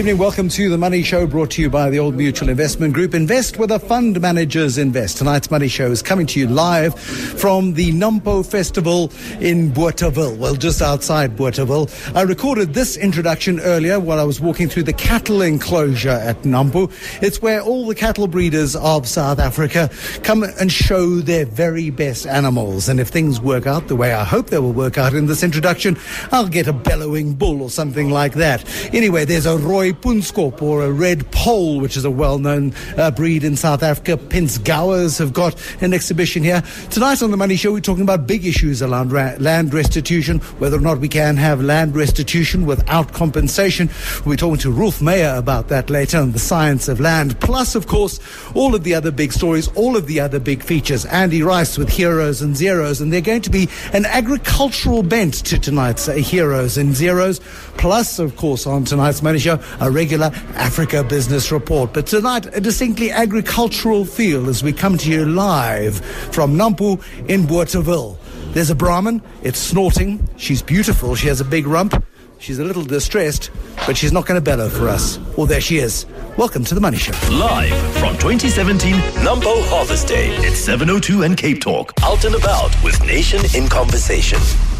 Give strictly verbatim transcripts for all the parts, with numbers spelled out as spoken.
Evening, welcome to the Money Show, brought to you by the Old Mutual Investment Group. Invest with a fund managers invest. Tonight's Money Show is coming to you live from the Nampo Festival in Bothaville, well, just outside Bothaville. I recorded this introduction earlier while I was walking through the cattle enclosure at Nampo. It's where all the cattle breeders of South Africa come and show their very best animals. And if things work out the way I hope they will work out in this introduction, I'll get a bellowing bull or something like that. Anyway, there's a Roy Punskop, or a red pole, which is a well-known uh, breed in South Africa. Pinsgouwers have got an exhibition here. Tonight on The Money Show, we're talking about big issues around ra- land restitution, whether or not we can have land restitution without compensation. We're talking to Rolf Meyer about that later, on the science of land. Plus, of course, all of the other big stories, all of the other big features. Andy Rice with Heroes and Zeros, and they're going to be an agricultural bent to tonight's uh, Heroes and Zeros. Plus, of course, on tonight's Money Show, a regular Africa Business Report. But tonight, a distinctly agricultural feel as we come to you live from Nampo in Bothaville. There's a Brahmin. It's snorting. She's beautiful. She has a big rump. She's a little distressed, but she's not going to bellow for us. Well, there she is. Welcome to The Money Show. Live from twenty seventeen Nampo Harvest Day. It's seven oh two and Cape Talk. Out and about with Nation in Conversation.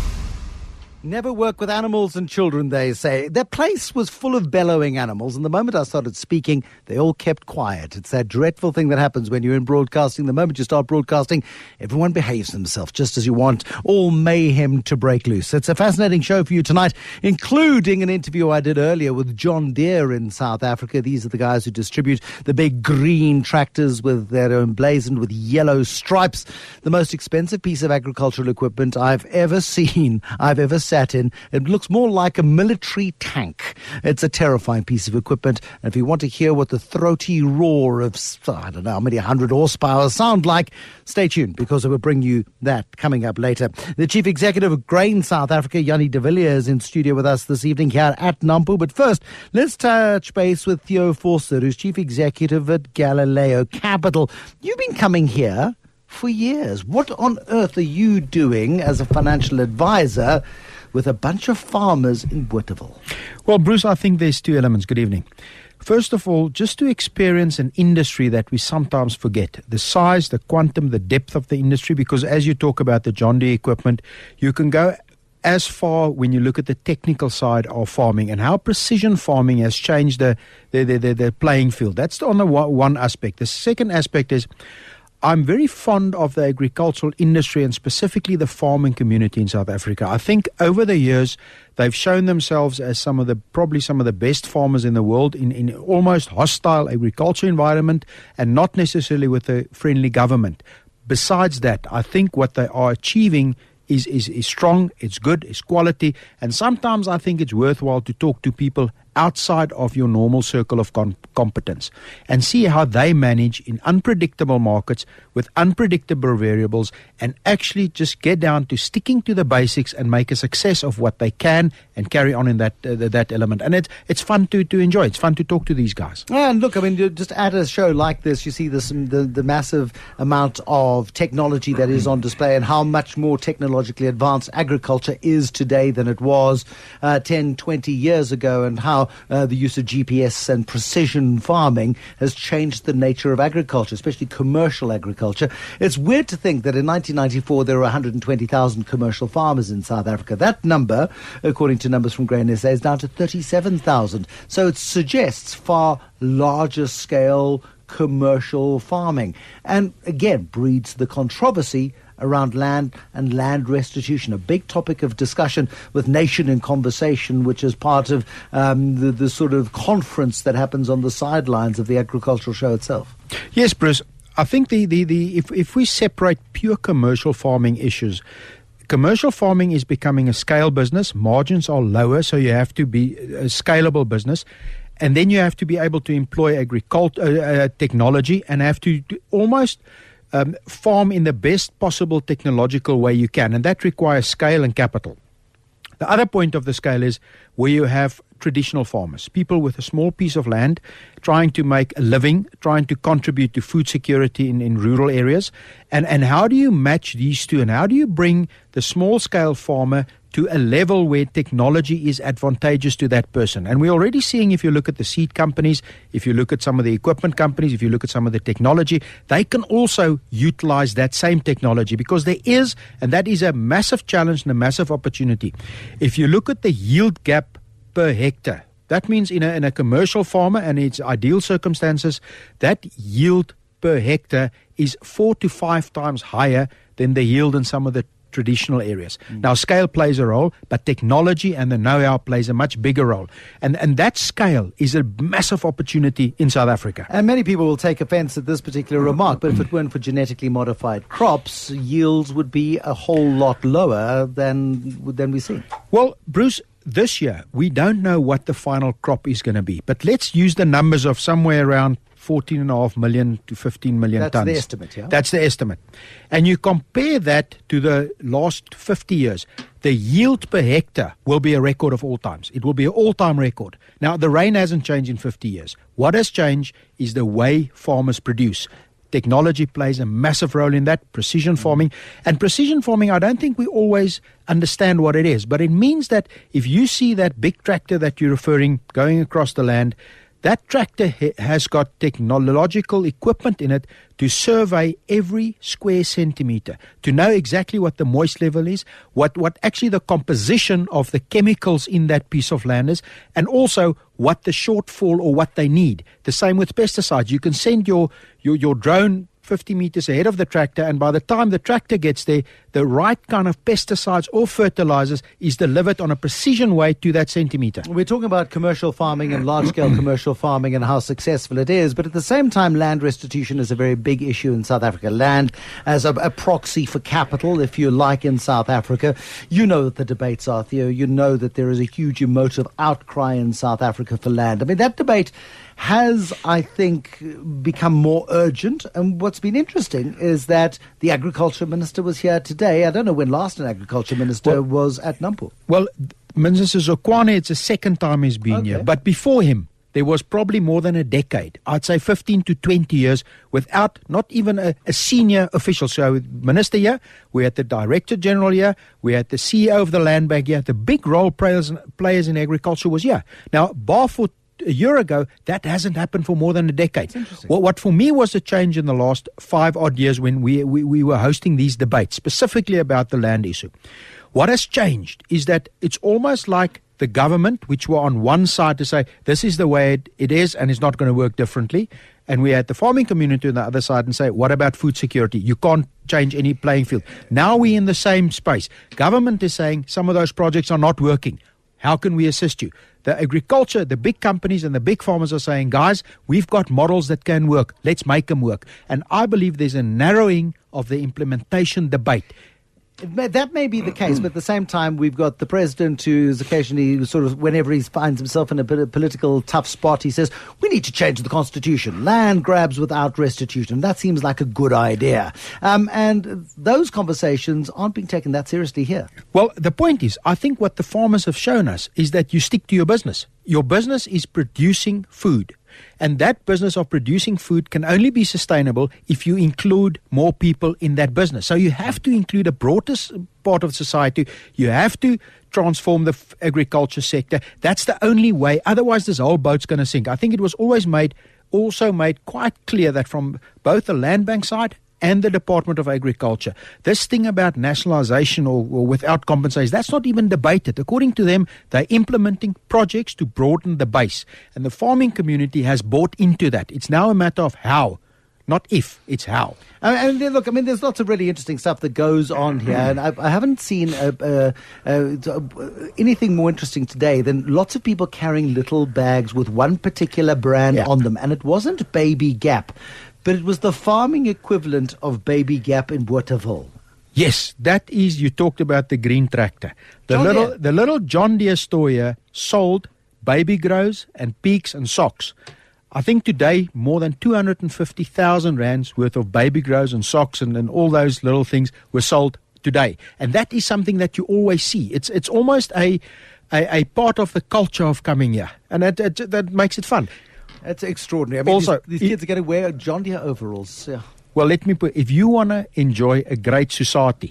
Never work with animals and children, they say. Their place was full of bellowing animals, and the moment I started speaking, they all kept quiet. It's that dreadful thing that happens when you're in broadcasting. The moment you start broadcasting, everyone behaves themselves just as you want all mayhem to break loose. It's a fascinating show for you tonight, including an interview I did earlier with John Deere in South Africa. These are the guys who distribute the big green tractors with their emblazoned with yellow stripes. The most expensive piece of agricultural equipment I've ever seen, I've ever seen. Sat in. It looks more like a military tank. It's a terrifying piece of equipment. And if you want to hear what the throaty roar of, I don't know how many hundred horsepower sound like, stay tuned, because I will bring you that coming up later. The Chief Executive of Grain South Africa, Jannie de Villiers, is in studio with us this evening here at Nampo. But first, let's touch base with Theo Forster, who's Chief Executive at Galileo Capital. You've been coming here for years. What on earth are you doing as a financial advisor with a bunch of farmers in Bothaville? Well, Bruce, I think there's two elements. Good evening. First of all, just to experience an industry that we sometimes forget, the size, the quantum, the depth of the industry, because as you talk about the John Deere equipment, you can go as far when you look at the technical side of farming and how precision farming has changed the, the, the, the, the playing field. That's on the one aspect. The second aspect is, I'm very fond of the agricultural industry and specifically the farming community in South Africa. I think over the years, they've shown themselves as some of the, probably some of the best farmers in the world in, in almost hostile agriculture environment and not necessarily with a friendly government. Besides that, I think what they are achieving is, is, is strong, it's good, it's quality, and sometimes I think it's worthwhile to talk to people outside of your normal circle of com- competence and see how they manage in unpredictable markets with unpredictable variables and actually just get down to sticking to the basics and make a success of what they can and carry on in that uh, that element. And it's it's fun to, to enjoy. It's fun to talk to these guys. And look, I mean, just at a show like this, you see this, the, the massive amount of technology that is on display and how much more technologically advanced agriculture is today than it was uh, ten, twenty years ago, and how Uh, the use of G P S and precision farming has changed the nature of agriculture, especially commercial agriculture. It's weird to think that in nineteen ninety-four there were one hundred twenty thousand commercial farmers in South Africa. That number, according to numbers from Grain S A, is down to thirty-seven thousand. So it suggests far larger scale commercial farming. And again, breeds the controversy around land and land restitution, a big topic of discussion with Nation in Conversation, which is part of um, the, the sort of conference that happens on the sidelines of the agricultural show itself. Yes, Bruce. I think the, the, the if, if we separate pure commercial farming issues, commercial farming is becoming a scale business. Margins are lower, so you have to be a scalable business. And then you have to be able to employ agriculture uh, uh, technology and have to do almost Um, farm in the best possible technological way you can, and that requires scale and capital. The other point of the scale is where you have traditional farmers, people with a small piece of land trying to make a living, trying to contribute to food security in, in rural areas. And, and how do you match these two, and how do you bring the small-scale farmer to a level where technology is advantageous to that person. And we're already seeing, if you look at the seed companies, if you look at some of the equipment companies, if you look at some of the technology, they can also utilize that same technology, because there is, and that is a massive challenge and a massive opportunity. If you look at the yield gap per hectare, that means in a, in a commercial farmer and its ideal circumstances, that yield per hectare is four to five times higher than the yield in some of the traditional areas. Mm. Now, scale plays a role, but technology and the know-how plays a much bigger role. And and that scale is a massive opportunity in South Africa. And many people will take offense at this particular remark, but if it weren't for genetically modified crops, yields would be a whole lot lower than, than we see. Well, Bruce, this year, we don't know what the final crop is going to be, but let's use the numbers of somewhere around fourteen and a half million to fifteen million That's tons. That's the estimate, yeah? That's the estimate. And you compare that to the last fifty years, the yield per hectare will be a record of all times. It will be an all-time record. Now, the rain hasn't changed in fifty years. What has changed is the way farmers produce. Technology plays a massive role in that, precision farming. And precision farming, I don't think we always understand what it is, but it means that if you see that big tractor that you're referring going across the land, that tractor ha- has got technological equipment in it to survey every square centimeter, to know exactly what the moist level is, what, what actually the composition of the chemicals in that piece of land is, and also what the shortfall or what they need. The same with pesticides. You can send your, your, your drone fifty meters ahead of the tractor, and by the time the tractor gets there, the right kind of pesticides or fertilizers is delivered on a precision way to that centimeter. We're talking about commercial farming and large-scale commercial farming and how successful it is, but at the same time, land restitution is a very big issue in South Africa. Land as a, a proxy for capital, if you like, in South Africa. You know that the debates are, Theo. You know that there is a huge emotive outcry in South Africa for land. I mean, that debate has, I think, become more urgent. And what's been interesting is that the agriculture minister was here today. I don't know when last an agriculture minister well, was at Nampo. Well, Minister Zokwane, it's the second time he's been okay. here. But before him, there was probably more than a decade, I'd say fifteen to twenty years, without not even a, a senior official. So minister here, we had the director general here, we had the C E O of the land bank here, the big role players, players in agriculture was here. Now, bar for a year ago, that hasn't happened for more than a decade. What, what for me was a change in the last five odd years when we, we, we were hosting these debates, specifically about the land issue. What has changed is that it's almost like the government, which were on one side to say, this is the way it, it is and it's not going to work differently. And we had the farming community on the other side and say, what about food security? You can't change any playing field. Now we're in the same space. Government is saying some of those projects are not working. How can we assist you? The agriculture, the big companies and the big farmers are saying, guys, we've got models that can work. Let's make them work. And I believe there's a narrowing of the implementation debate. That may be the case, but at the same time, we've got the president who's occasionally sort of, whenever he finds himself in a political tough spot, he says, we need to change the constitution. Land grabs without restitution. That seems like a good idea. Um, and those conversations aren't being taken that seriously here. Well, the point is, I think what the farmers have shown us is that you stick to your business. Your business is producing food. And that business of producing food can only be sustainable if you include more people in that business. So you have to include a broader part of society. You have to transform the f- agriculture sector. That's the only way. Otherwise, this whole boat's going to sink. I think it was always made, also made quite clear that from both the land bank side and the Department of Agriculture, this thing about nationalization or, or without compensation, that's not even debated. According to them, they're implementing projects to broaden the base. And the farming community has bought into that. It's now a matter of how, not if, it's how. And, and look, I mean, there's lots of really interesting stuff that goes on here, and I, I haven't seen a, a, a, anything more interesting today than lots of people carrying little bags with one particular brand yeah. on them, and it wasn't Baby Gap, but it was the farming equivalent of Baby Gap in Bothaville. Yes, that is, you talked about the green tractor. The John little Deere. the little John Deere store here sold baby grows and peaks and socks. I think today more than two hundred fifty thousand rands worth of baby grows and socks and, and all those little things were sold today. And that is something that you always see. It's it's almost a a, a part of the culture of coming here. And that, that, that makes it fun. That's extraordinary. I mean, also, these, these kids it, are going to wear John Deere overalls. Yeah. Well, let me put, if you want to enjoy a great society,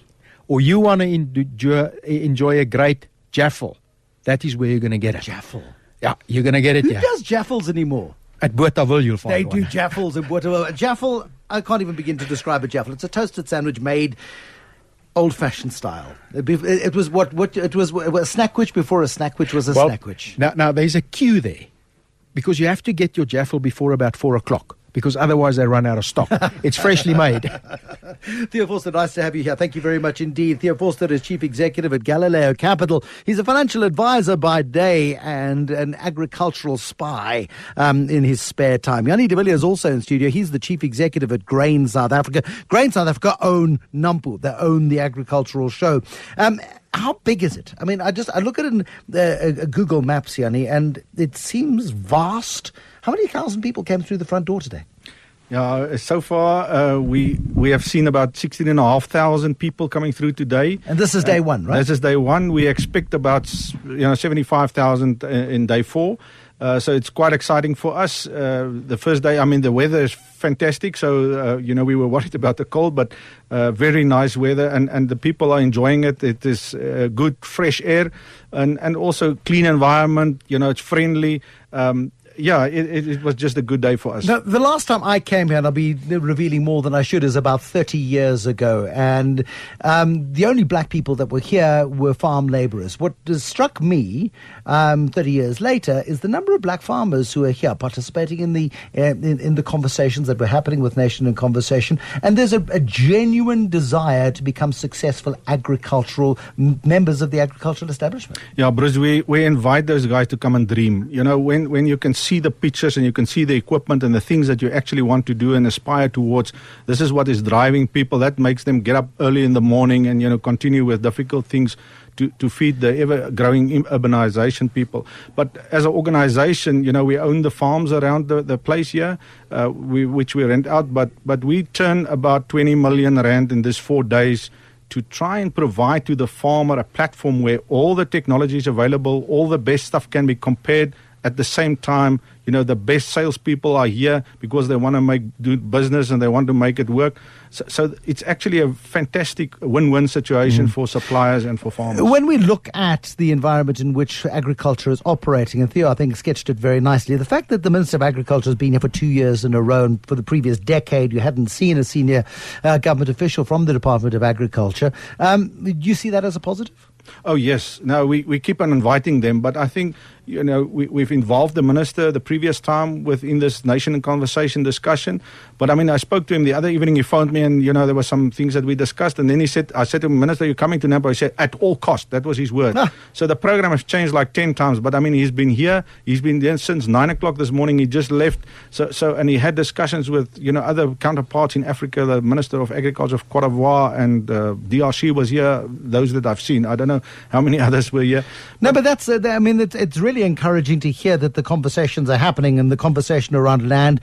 or you want to enjoy, enjoy a great jaffle, that is where you're going to get it. Jaffle. Yeah, you're going to get it. Who yeah. does jaffles anymore? At Bothaville, you'll find They one. do jaffles in Bothaville. A jaffle, I can't even begin to describe a jaffle. It's a toasted sandwich made old-fashioned style. It, be, it was what, what it was, it was a snackwich before a snackwich was a well, snackwich. Now, now, there's a queue there because you have to get your jaffle before about four o'clock. Because otherwise they run out of stock. It's freshly made. Theo Forster, nice to have you here. Thank you very much indeed. Theo Forster is Chief Executive at Galileo Capital. He's a financial advisor by day and an agricultural spy um, in his spare time. Yanni de Villiers is also in studio. He's the Chief Executive at Grain South Africa. Grain South Africa own Nampo. They own the agricultural show. Um, How big is it? I mean, I just I look at it in uh, uh, Google Maps, Yanni, and it seems vast. How many thousand people came through the front door today? Yeah, so far uh, we we have seen about sixteen and a half thousand people coming through today. And this is day uh, one, right? This is day one. We expect about you know seventy-five thousand in day four. Uh, so it's quite exciting for us. Uh, the first day, I mean, the weather is fantastic. So, uh, you know, we were worried about the cold, but uh, very nice weather. And, and the people are enjoying it. It is uh, good, fresh air and, and also clean environment. You know, it's friendly. Um, yeah, it, it, it was just a good day for us. Now, the last time I came here, and I'll be revealing more than I should, is about thirty years ago. And um, the only black people that were here were farm labourers. What has struck me um, thirty years later is the number of black farmers who are here participating in the uh, in, in the conversations that were happening with Nation in Conversation. And there's a, a genuine desire to become successful agricultural m- members of the agricultural establishment. Yeah, Bruce, we, we invite those guys to come and dream. You know, when, when you can see the pictures and you can see the equipment and the things that you actually want to do and aspire towards, this is what is driving people. That makes them get up early in the morning and, you know, continue with difficult things to, to feed the ever-growing urbanization people. But as an organization, you know, we own the farms around the, the place here, uh, we, which we rent out, but, but we turn about twenty million rand in this four days to try and provide to the farmer a platform where all the technology is available, all the best stuff can be compared. At the same time, you know, the best salespeople are here because they want to make do business and they want to make it work. So, so it's actually a fantastic win-win situation mm. for suppliers and for farmers. When we look at the environment in which agriculture is operating, and Theo, I think, sketched it very nicely, the fact that the Minister of Agriculture has been here for two years in a row, and for the previous decade you hadn't seen a senior uh, government official from the Department of Agriculture, um, do you see that as a positive? Oh, yes. No, we, we keep on inviting them, but I think, you know, we, we've involved the minister the previous time within this Nation in Conversation discussion. But I mean, I spoke to him the other evening, he phoned me and, you know, there were some things that we discussed. And then he said, I said to him, Minister, you're coming to Nampo? He said, at all cost. That was his word. Ah. So the program has changed like ten times. But I mean, he's been here. He's been there since nine o'clock this morning. He just left. So, so and he had discussions with, you know, other counterparts in Africa. The Minister of Agriculture of Cote d'Ivoire and uh, D R C was here, those that I've seen. I don't know how many others were here. No, but that's, uh, I mean, it's, it's really encouraging to hear that the conversations are happening and the conversation around land,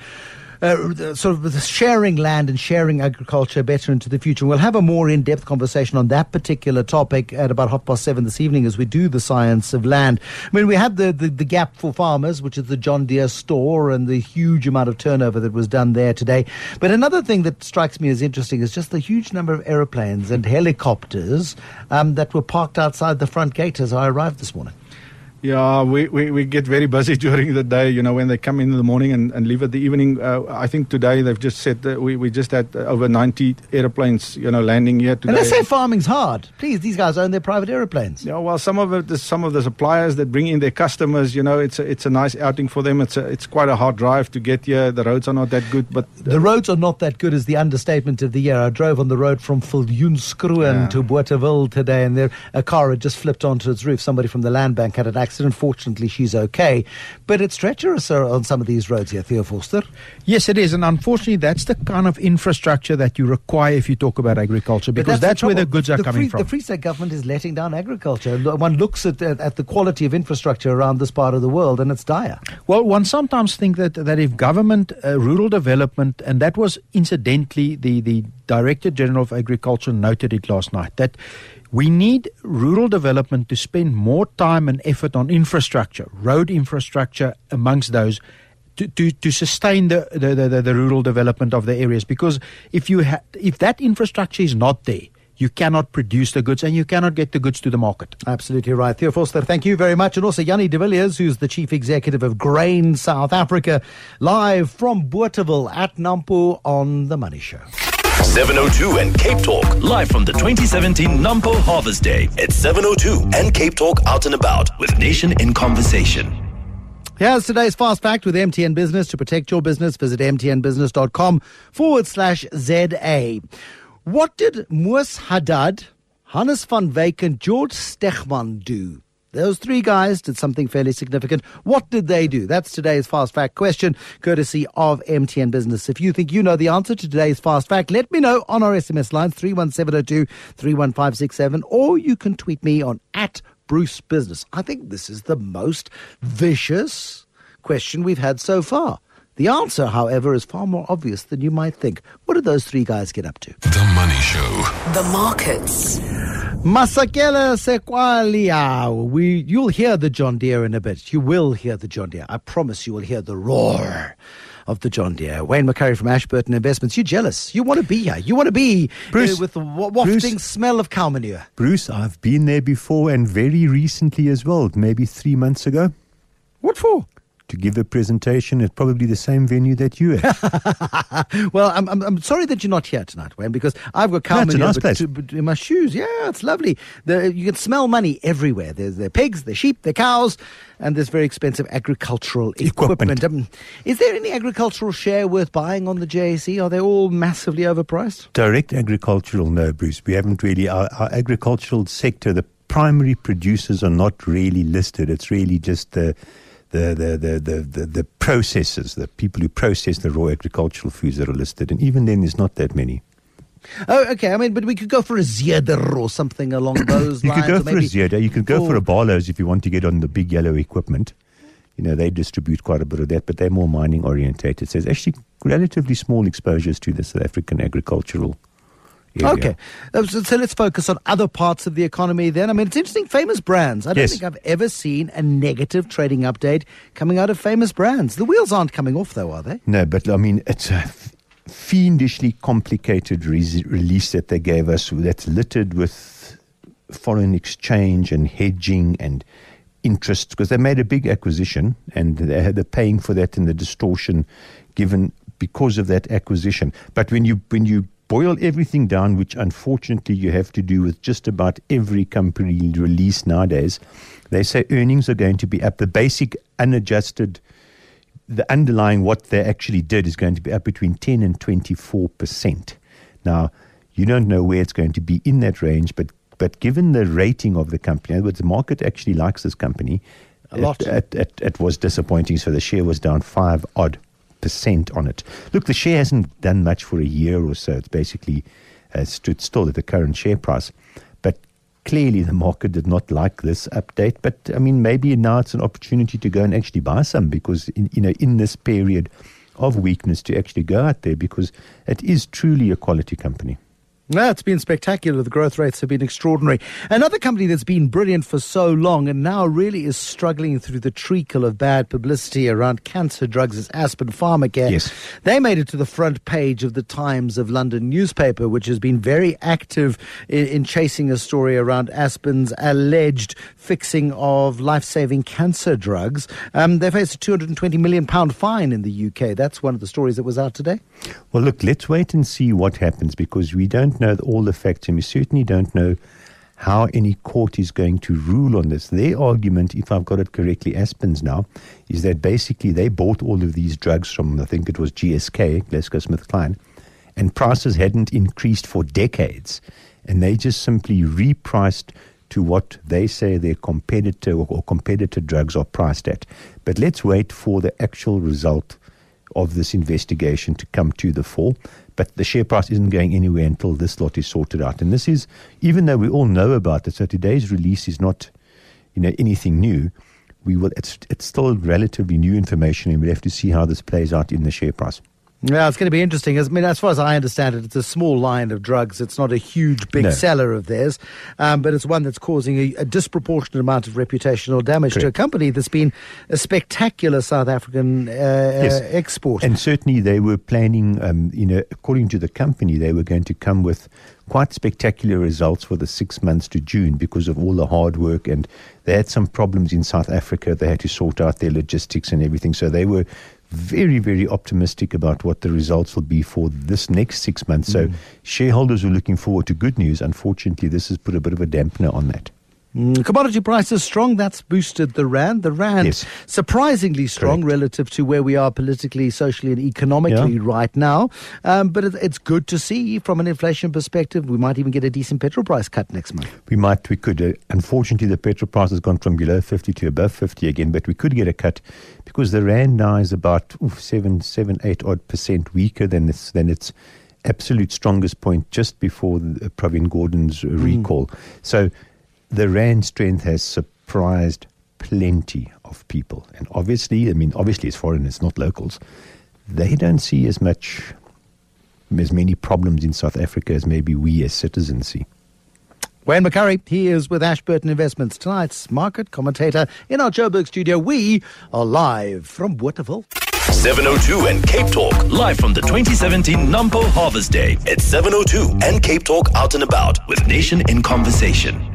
uh, sort of sharing land and sharing agriculture better into the future. We'll have a more in-depth conversation on that particular topic at about half past seven this evening as we do the science of land. I mean, we had the, the, the Gap for Farmers, which is the John Deere store, and the huge amount of turnover that was done there today. But another thing that strikes me as interesting is just the huge number of aeroplanes and helicopters um, that were parked outside the front gate as I arrived this morning. Yeah, we, we, we get very busy during the day, you know, when they come in in the morning and, and leave at the evening. Uh, I think today they've just said that we, we just had over ninety airplanes, you know, landing here today. And they say farming's hard. Please, these guys own their private airplanes. Yeah, well, some of it, some of the suppliers that bring in their customers, you know, it's a, it's a nice outing for them. It's a, it's quite a hard drive to get here. The roads are not that good, but uh, the roads are not that good is the understatement of the year. I drove on the road from Viljoenskroon yeah. to Bothaville today, and there a car had just flipped onto its roof. Somebody from the land bank had an accident. Fortunately, she's okay, but it's treacherous on some of these roads here, Theo Forster. Yes, it is, and unfortunately, that's the kind of infrastructure that you require if you talk about agriculture, because that's, that's the where the goods are the coming free, from. The Free State government is letting down agriculture. One looks at at the quality of infrastructure around this part of the world, and it's dire. Well, one sometimes think that that if government, uh, rural development, and that was incidentally the the Director General of Agriculture noted it last night, that we need rural development to spend more time and effort on infrastructure, road infrastructure amongst those, to, to, to sustain the, the, the, the rural development of the areas. Because if you ha- if that infrastructure is not there, you cannot produce the goods and you cannot get the goods to the market. Absolutely right. Theo Forster, thank you very much. And also Jannie de Villiers, who's the Chief Executive of Grain South Africa, live from Bothaville at Nampo on The Money Show. seven oh two and Cape Talk, live from the twenty seventeen Nampo Harvest Day. It's seven oh two and Cape Talk Out and About with Nation in Conversation. Here's today's Fast Fact with M T N Business. To protect your business, visit mtnbusiness.com forward slash ZA. What did Moos Haddad, Hannes van Wyk and George Stegman do? Those three guys did something fairly significant. What did they do? That's today's Fast Fact question, courtesy of M T N Business. If you think you know the answer to today's Fast Fact, let me know on our S M S lines, three one seven oh two, three one five six seven, or you can tweet me on at Bruce Business. I think this is the most vicious question we've had so far. The answer, however, is far more obvious than you might think. What did those three guys get up to? The Money Show. The markets. Masakela Sekwalia. We, you'll hear the John Deere in a bit. You will hear the John Deere. I promise you will hear the roar of the John Deere. Wayne McCurry from Ashburton Investments. You're jealous. You want to be here. You want to be Bruce, uh, with the wa- wafting Bruce, smell of cow manure. Bruce, I've been there before and very recently as well, maybe three months ago. What for? To give a presentation at probably the same venue that you at. Well, I'm, I'm I'm sorry that you're not here tonight, Wayne, because I've got cow No, it's a manure nice place. to- to- in my shoes. Yeah, it's lovely. The, you can smell money everywhere. There's the pigs, the sheep, the cows, and there's very expensive agricultural equipment. Equipment. Um, is there any agricultural share worth buying on the J S E? Are they all massively overpriced? Direct agricultural, no, Bruce. We haven't really, our, our agricultural sector, the primary producers are not really listed. It's really just the The, the, the, the, the, the processors, the people who process the raw agricultural foods that are listed. And even then, there's not that many. Oh, okay. I mean, but we could go for a Zeder or something along those You lines. could go or for a maybe Zeda. You could go for- for a Barlow's if you want to get on the big yellow equipment. You know, they distribute quite a bit of that, but they're more mining orientated. So there's actually relatively small exposures to the South African agricultural area. Okay, Uh, so, so let's focus on other parts of the economy then. I mean, it's interesting, famous brands. I don't Yes. think I've ever seen a negative trading update coming out of famous brands. The wheels aren't coming off, though, are they? No, but I mean, it's a fiendishly complicated re- release that they gave us that's littered with foreign exchange and hedging and interest, because they made a big acquisition and they had the paying for that and the distortion given because of that acquisition. But when you when you boil everything down, which unfortunately you have to do with just about every company release nowadays, they say earnings are going to be up. The basic unadjusted, the underlying what they actually did is going to be up between ten and twenty-four percent. Now, you don't know where it's going to be in that range, but but given the rating of the company, in other words, the market actually likes this company. A lot. It, it, it, it was disappointing, so the share was down five odd percent on it. Look, the share hasn't done much for a year or so. It's basically uh, stood still at the current share price. But clearly the market did not like this update. But, I mean, maybe now it's an opportunity to go and actually buy some because, in, you know, in this period of weakness to actually go out there because it is truly a quality company. No, it's been spectacular. The growth rates have been extraordinary. Another company that's been brilliant for so long and now really is struggling through the treacle of bad publicity around cancer drugs is Aspen Pharmacare. Yes. They made it to the front page of the Times of London newspaper, which has been very active in, in chasing a story around Aspen's alleged fixing of life-saving cancer drugs. Um, they faced a two hundred twenty million pounds fine in the U K. That's one of the stories that was out today. Well, look, let's wait and see what happens because we don't know all the facts and we certainly don't know how any court is going to rule on this. Their argument, if I've got it correctly, Aspen's now, is that basically they bought all of these drugs from, I think it was G S K, GlaxoSmithKline, and prices hadn't increased for decades. And they just simply repriced to what they say their competitor or competitor drugs are priced at. But let's wait for the actual result of this investigation to come to the fore. But the share price isn't going anywhere until this lot is sorted out. And this is, even though we all know about it, so today's release is not, you know, anything new. We will. It's it's still relatively new information, and we'll have to see how this plays out in the share price. Yeah, it's going to be interesting. I mean, as far as I understand it, it's a small line of drugs. It's not a huge, big No. seller of theirs, um, but it's one that's causing a, a disproportionate amount of reputational damage Correct. to a company that's been a spectacular South African uh, Yes. uh, export. And certainly they were planning, um, you know, according to the company, they were going to come with quite spectacular results for the six months to June because of all the hard work. And they had some problems in South Africa. They had to sort out their logistics and everything. So they were very, very optimistic about what the results will be for this next six months. So shareholders were looking forward to good news. Unfortunately, this has put a bit of a dampener on that. Mm, commodity prices strong. That's boosted the rand. The rand Yes. surprisingly strong Correct. relative to where we are politically, socially, and economically Yeah. right now. Um, but it, it's good to see from an inflation perspective. We might even get a decent petrol price cut next month. We might, we could. Uh, unfortunately, the petrol price has gone from below fifty to above fifty again, but we could get a cut because the rand now is about oof, seven, seven, eight odd percent weaker than its than its absolute strongest point just before the, uh, Pravin Gordhan's uh, recall. So the rand strength has surprised plenty of people, and obviously, I mean, obviously, it's foreigners, not locals. They don't see as much, as many problems in South Africa as maybe we as citizens see. Wayne McCurry, he is with Ashburton Investments, tonight's market commentator in our Joburg studio. We are live from Bothaville. seven oh two and Cape Talk, live from the twenty seventeen Nampo Harvest Day. It's seven oh two and Cape Talk Out and About with Nation in Conversation.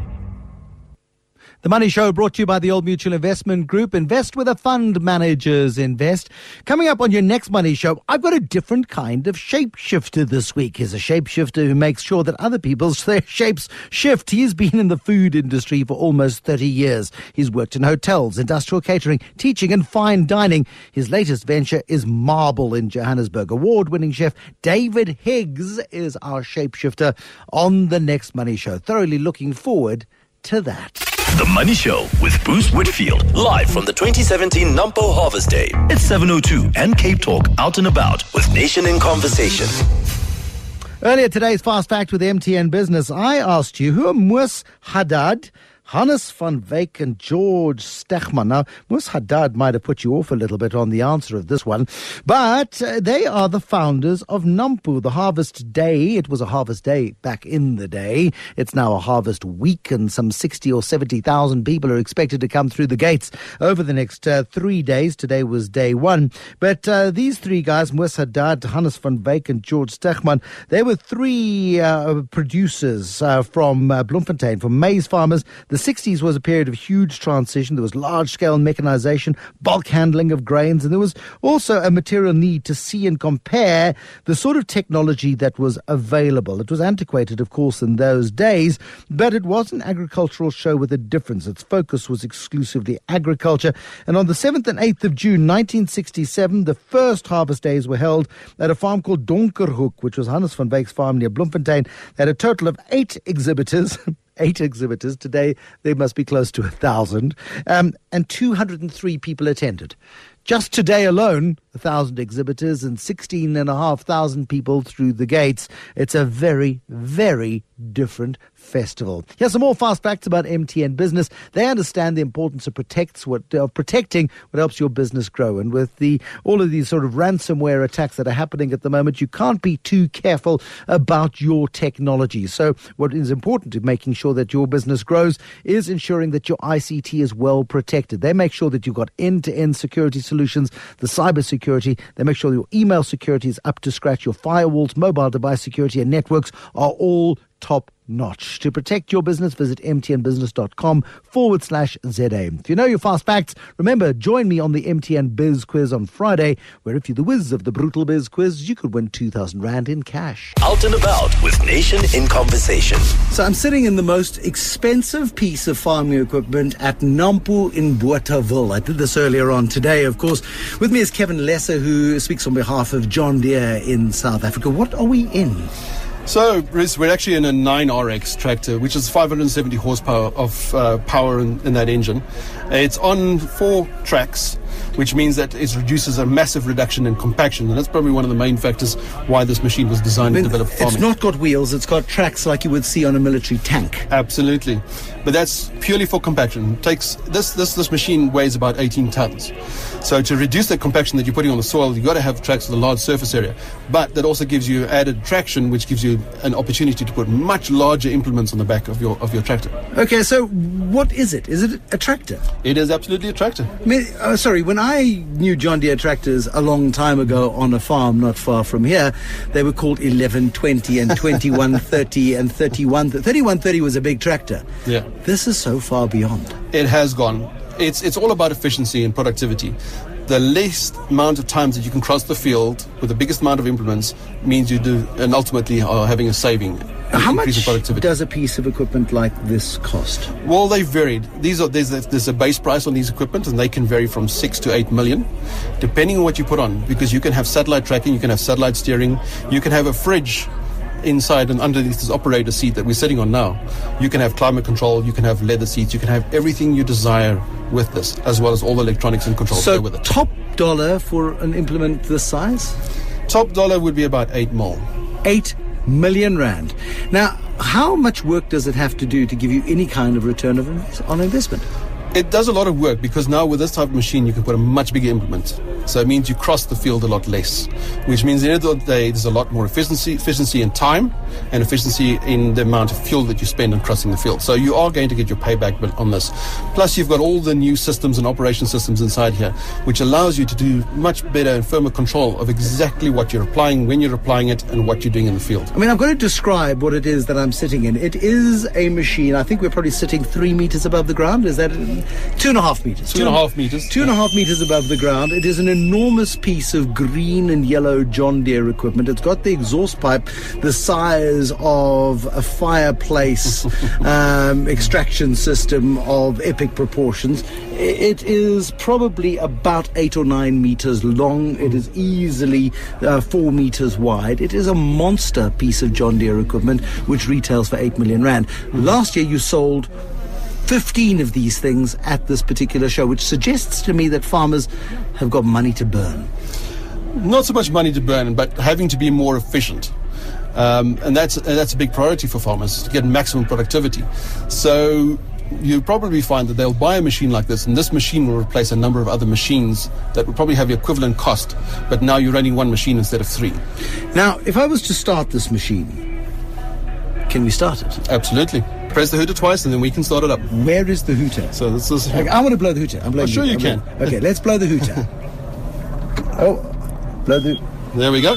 The Money Show brought to you by the Old Mutual Investment Group. Invest with a fund managers invest. Coming up on your next Money Show, I've got a different kind of shapeshifter this week. He's a shapeshifter who makes sure that other people's their shapes shift. He's been in the food industry for almost thirty years. He's worked in hotels, industrial catering, teaching and fine dining. His latest venture is Marble in Johannesburg. Award-winning chef David Higgs is our shapeshifter on the next Money Show. Thoroughly looking forward to that. The Money Show with Bruce Whitfield, live from the twenty seventeen Nampo Harvest Day. It's seven oh two and Cape Talk Out and About with Nation in Conversation. Earlier today's Fast Fact with M T N Business, I asked you who are Moos Haddad, Hannes van Wyk and George Stegman. Now, Moos Haddad might have put you off a little bit on the answer of this one, but uh, they are the founders of Nampo, the Harvest Day. It was a Harvest Day back in the day. It's now a Harvest Week, and some sixty or seventy thousand people are expected to come through the gates over the next uh, three days. Today was day one. But uh, these three guys, Moos Haddad, Hannes van Wyk and George Stegman, they were three uh, producers uh, from uh, Bloemfontein, from maize farmers. The sixties was a period of huge transition. There was large-scale mechanization, bulk handling of grains, and there was also a material need to see and compare the sort of technology that was available. It was antiquated, of course, in those days, but it was an agricultural show with a difference. Its focus was exclusively agriculture. And on the seventh and eighth of June, nineteen sixty-seven, the first harvest days were held at a farm called Donkerhoek, which was Hannes van Wyk's farm near Bloemfontein. They had a total of eight exhibitors. Eight exhibitors. Today, there must be close to a thousand. Um, and two hundred three people attended. Just today alone, a thousand exhibitors and sixteen and a half thousand people through the gates. It's a very, very different festival. Here's some more fast facts about M T N Business. They understand the importance of protects what of protecting what helps your business grow. And with the all of these sort of ransomware attacks that are happening at the moment, you can't be too careful about your technology. So what is important in making sure that your business grows is ensuring that your I C T is well protected. They make sure that you've got end-to-end security solutions, the cyber security. They make sure your email security is up to scratch. Your firewalls, mobile device security and networks are all top notch. To protect your business, visit mtnbusiness.com forward slash ZA. If you know your fast facts, remember, join me on the M T N Biz Quiz on Friday, where if you're the whiz of the Brutal Biz Quiz, you could win two thousand rand in cash. Out and About with Nation in Conversation. So I'm sitting in the most expensive piece of farming equipment at Nampo in Bothaville. I did this earlier on today, of course. With me is Kevin Lesser, who speaks on behalf of John Deere in South Africa. What are we in? So, Bruce, we're actually in a nine R X tractor, which is five hundred seventy horsepower of uh, power in, in that engine. It's on four tracks. which means that it reduces a massive reduction in compaction. And that's probably one of the main factors why this machine was designed I mean, and developed for farming. it's not got wheels, it's got tracks like you would see on a military tank. Absolutely. But that's purely for compaction. It takes this, this, this machine weighs about eighteen tons. So to reduce the compaction that you're putting on the soil, you've got to have tracks with a large surface area. But that also gives you added traction, which gives you an opportunity to put much larger implements on the back of your of your tractor. Okay, so what is it? Is it a tractor? It is absolutely a tractor. I mean, uh, sorry, when I knew John Deere tractors a long time ago on a farm not far from here, they were called eleven twenty and twenty-one thirty and thirty-one thirty. thirty-one thirty was a big tractor. Yeah. This is so far beyond. It has gone. It's it's all about efficiency and productivity. The least amount of times that you can cross the field with the biggest amount of implements means you do, and ultimately are having a saving. How much in productivity. does a piece of equipment like this cost? Well, they varied. These are there's a, there's a base price on these equipment, and they can vary from six to eight million, depending on what you put on. Because you can have satellite tracking, you can have satellite steering, you can have a fridge inside and underneath this operator seat that we're sitting on now. You can have climate control, you can have leather seats, you can have everything you desire with this, as well as all the electronics and controls So go with it. top dollar for an implement this size? Top dollar would be about eight mil. Eight million rand. Now, how much work does it have to do to give you any kind of return of invest- on investment? It does a lot of work because now with this type of machine you can put a much bigger implement. So it means you cross the field a lot less, which means at the end of the day there's a lot more efficiency, efficiency in time and efficiency in the amount of fuel that you spend on crossing the field. So you are going to get your payback on this. Plus you've got all the new systems and operation systems inside here, which allows you to do much better and firmer control of exactly what you're applying, when you're applying it, and what you're doing in the field. I mean, I'm going to describe what it is that I'm sitting in. It is a machine. I think we're probably sitting three meters above the ground. Is that it? Two and a half meters. Two and a half meters. Two and a half meters above the ground. It is an enormous piece of green and yellow John Deere equipment. It's got the exhaust pipe the size of a fireplace um, extraction system of epic proportions. It is probably about eight or nine meters long. It is easily uh, four meters wide. It is a monster piece of John Deere equipment which retails for eight million rand. Last year you sold fifteen of these things at this particular show, which suggests to me that farmers have got money to burn. Not so much money to burn, but having to be more efficient. Um, and that's and that's a big priority for farmers, to get maximum productivity. So you'll probably find that they'll buy a machine like this, and this machine will replace a number of other machines that will probably have the equivalent cost, but now you're running one machine instead of three. Now, if I was to start this machine, can we start it? Absolutely. Press the hooter twice and then we can start it up. Where is the hooter? So this is... Okay, I want to blow the hooter. I'm blowing Oh, sure the you hooter. can. Okay, let's blow the hooter. Oh, blow the... There we go.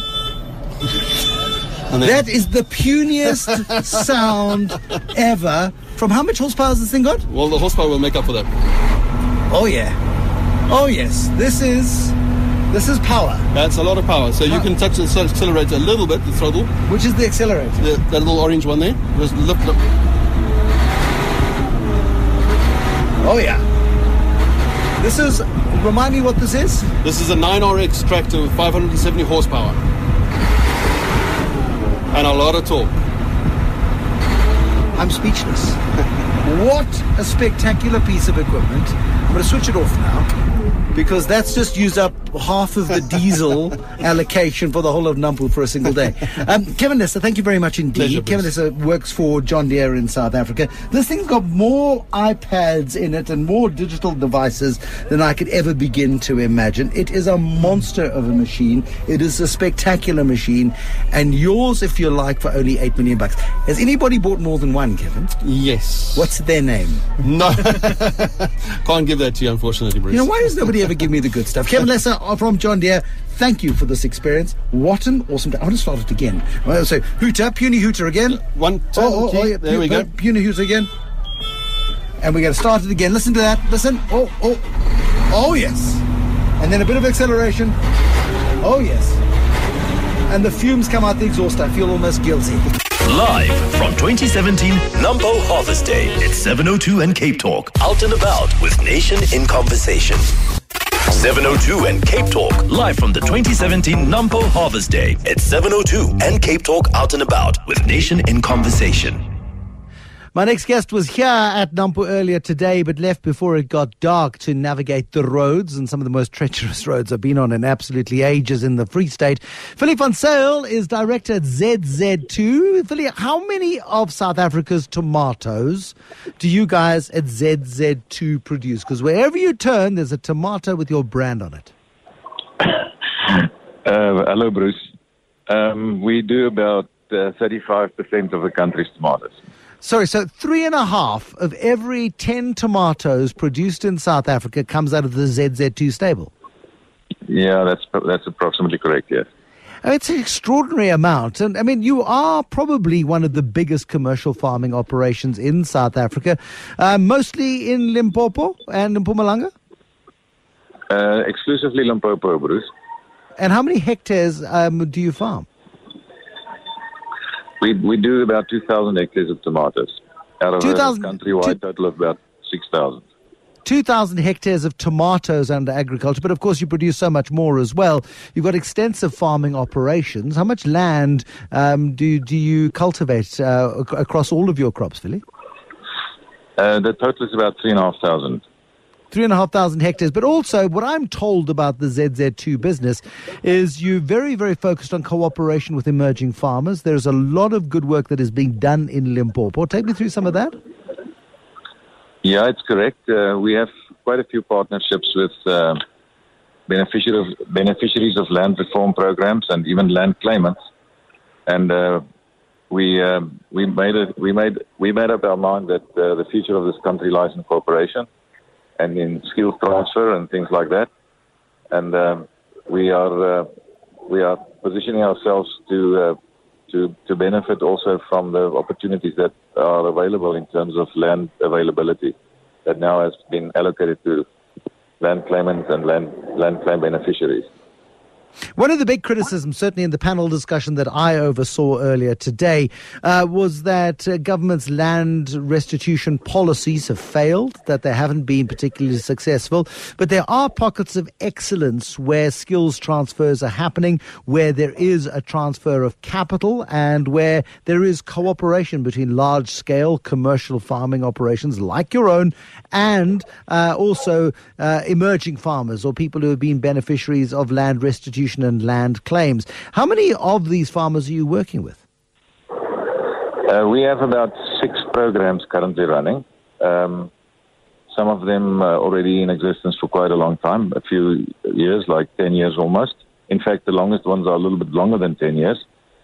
And then That is the puniest sound ever. From how much horsepower has this thing got? well, the horsepower will make up for that. Oh, yeah. Oh, yes. This is... This is power. That's a lot of power. So you can touch the accelerator a little bit, the throttle, Which is the accelerator? the, that little orange one there. Just lift, lift. Oh, yeah. This is... Remind me what this is? This is a nine R X tractor with five hundred seventy horsepower. And a lot of torque. I'm speechless. What a spectacular piece of equipment. I'm going to switch it off now, because that's just used up half of the diesel allocation for the whole of Nampo for a single day. Um, Kevin Lesser, thank you very much indeed. Pleasure, Kevin Bruce. Lesser works for John Deere in South Africa. This thing's got more iPads in it and more digital devices than I could ever begin to imagine. It is a monster of a machine. It is a spectacular machine, and yours, if you like, for only eight million bucks. Has anybody bought more than one, Kevin? Yes. What's their name? No. Can't give that to you, unfortunately, Bruce. You know, why does nobody ever give me the good stuff? Kevin Lesser from John Deere, thank you for this experience. What an awesome day. I want to start it again. Well, so, Hooter, puny Hooter again. One, two, Oh, oh, key. oh, yeah, there pu- we go. pu- Puny Hooter again. And we're going to start it again. Listen to that. Listen. Oh, oh. Oh, yes. And then a bit of acceleration. Oh, yes. And the fumes come out the exhaust. I feel almost guilty. Live from twenty seventeen Nampo Harvest Day. It's seven oh two and Cape Talk. Out and about with Nation in Conversation. seven oh two and Cape Talk. Live from the twenty seventeen Nampo Harvest Day. It's seven oh two and Cape Talk. Out and about with Nation in Conversation. My next guest was here at Nampo earlier today, but left before it got dark to navigate the roads, and some of the most treacherous roads I've been on in absolutely ages in the Free State. Philly van Zyl is director at Z Z two. Philly, how many of South Africa's tomatoes do you guys at Z Z two produce? Because wherever you turn, there's a tomato with your brand on it. Uh, hello, Bruce. Um, we do about uh, thirty-five percent of the country's tomatoes. Sorry, so three and a half of every ten tomatoes produced in South Africa comes out of the Z Z two stable? Yeah, that's that's approximately correct, yes. Oh, it's an extraordinary amount. And I mean, you are probably one of the biggest commercial farming operations in South Africa, uh, mostly in Limpopo and in Mpumalanga? Uh, exclusively Limpopo, Bruce. And how many hectares um, do you farm? We we do about two thousand hectares of tomatoes out of a countrywide two, total of about six thousand. two thousand hectares of tomatoes under agriculture, but of course you produce so much more as well. You've got extensive farming operations. How much land um, do, do you cultivate uh, ac- across all of your crops, Philly? Uh, the total is about three and a half thousand. Three and a half thousand hectares. But also, what I'm told about the Z Z two business is you're very, very focused on cooperation with emerging farmers. There's a lot of good work that is being done in Limpopo. Take me through some of that. Yeah, it's correct. Uh, we have quite a few partnerships with uh, beneficiaries of, beneficiaries of land reform programs and even land claimants. And uh, we uh, we made it. We made we made up our mind that uh, the future of this country lies in cooperation and in skills transfer and things like that. And um, we are uh, we are positioning ourselves to uh, to to benefit also from the opportunities that are available in terms of land availability that now has been allocated to land claimants and land land claim beneficiaries. One of the big criticisms, certainly in the panel discussion that I oversaw earlier today, uh, was that uh, government's land restitution policies have failed, that they haven't been particularly successful. But there are pockets of excellence where skills transfers are happening, where there is a transfer of capital, and where there is cooperation between large-scale commercial farming operations like your own and uh, also uh, emerging farmers or people who have been beneficiaries of land restitution and land claims. How many of these farmers are you working with? Uh, we have about six programs currently running. Um, some of them uh, already in existence for quite a long time, a few years, like ten years almost. In fact, the longest ones are a little bit longer than ten years.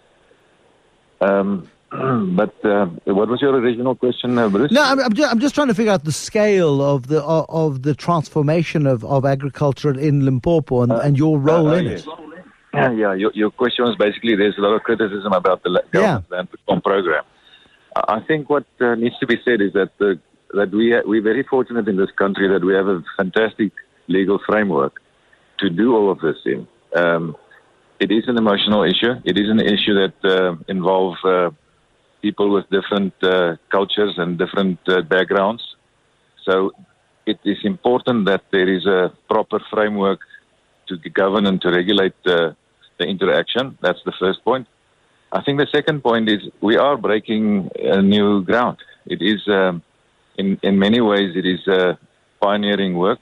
Um, but uh, what was your original question, uh, Bruce? No, I'm, I'm, just, I'm just trying to figure out the scale of the of, of the transformation of, of agriculture in Limpopo and, uh, and your role uh, uh, in yes. it. Yeah, yeah. Your, your question was basically there's a lot of criticism about the la- government yeah. land reform program. I think what uh, needs to be said is that the, that we ha- we're very fortunate in this country that we have a fantastic legal framework to do all of this in. Um, it is an emotional issue. It is an issue that uh, involves uh, people with different uh, cultures and different uh, backgrounds. So it is important that there is a proper framework to govern and to regulate uh, the interaction. That's the first point. I think the second point is we are breaking uh, new ground. It is, um, in, in many ways, it is uh, pioneering work.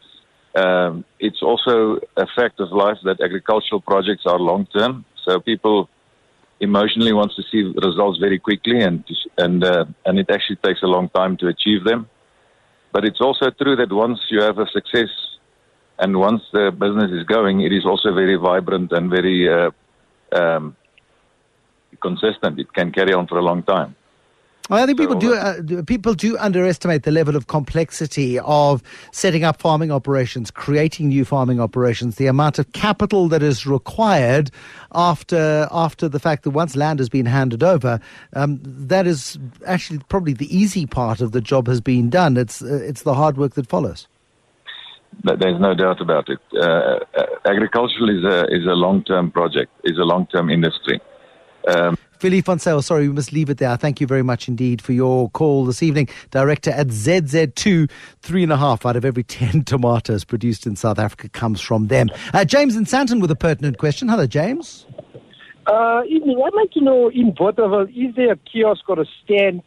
Um, it's also a fact of life that agricultural projects are long-term. So people emotionally wants to see results very quickly, and and uh, and it actually takes a long time to achieve them. But it's also true that once you have a success and once the business is going, it is also very vibrant and very uh, um, consistent. It can carry on for a long time. Well, I think people do uh, people do underestimate the level of complexity of setting up farming operations, creating new farming operations, the amount of capital that is required after after the fact that once land has been handed over. Um, that is actually probably the easy part of the job has been done. It's uh, it's the hard work that follows. There's no doubt about it. Uh, agriculture is a is a long-term project, is a long-term industry. Um, Philly van Zyl, sorry, we must leave it there. Thank you very much indeed for your call this evening. Director at Z Z two, three and a half out of every ten tomatoes produced in South Africa comes from them. Uh, James in Sandton with a pertinent question. Hello, James. Uh, evening. I'd like to know in Bothaville, is there a kiosk or a stand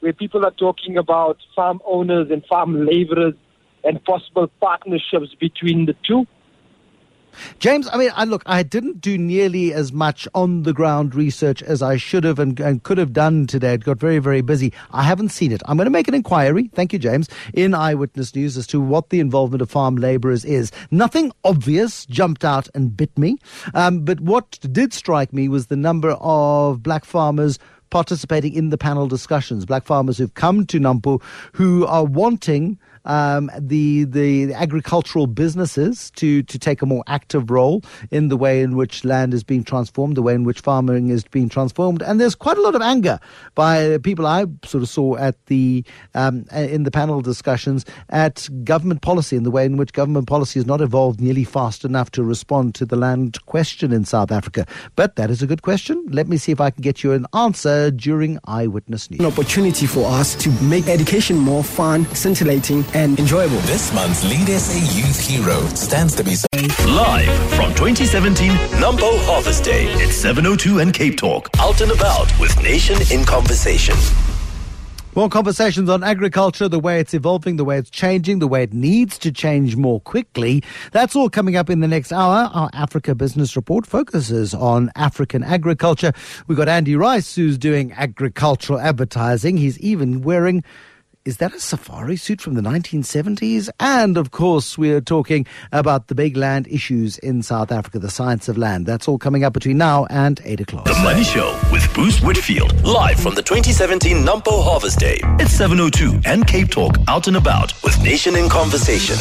where people are talking about farm owners and farm laborers and possible partnerships between the two. James, I mean, I, look, I didn't do nearly as much on-the-ground research as I should have and, and could have done today. It got very, very busy. I haven't seen it. I'm going to make an inquiry, thank you, James, in Eyewitness News as to what the involvement of farm labourers is. Nothing obvious jumped out and bit me, um, but what did strike me was the number of black farmers participating in the panel discussions, black farmers who've come to Nampo who are wanting Um, the, the the agricultural businesses to, to take a more active role in the way in which land is being transformed, the way in which farming is being transformed. And there's quite a lot of anger by people I sort of saw at the um, in the panel discussions at government policy, in the way in which government policy has not evolved nearly fast enough to respond to the land question in South Africa. But that is a good question. Let me see if I can get you an answer during Eyewitness News. An opportunity for us to make education more fun, scintillating, and enjoyable. This month's Lead S A Youth Hero stands to be live from twenty seventeen Nampo Harvest Day. It's seven oh two and Cape Talk. Out and about with Nation in Conversation. More conversations on agriculture, the way it's evolving, the way it's changing, the way it needs to change more quickly. That's all coming up in the next hour. Our Africa Business Report focuses on African agriculture. We've got Andy Rice, who's doing agricultural advertising. He's even wearing... Is that a safari suit from the nineteen seventies? And, of course, we're talking about the big land issues in South Africa, the science of land. That's all coming up between now and eight o'clock. The Money Show with Bruce Whitfield, live from the twenty seventeen Nampo Harvest Day. It's seven oh two and Cape Talk, out and about with Nation in Conversation.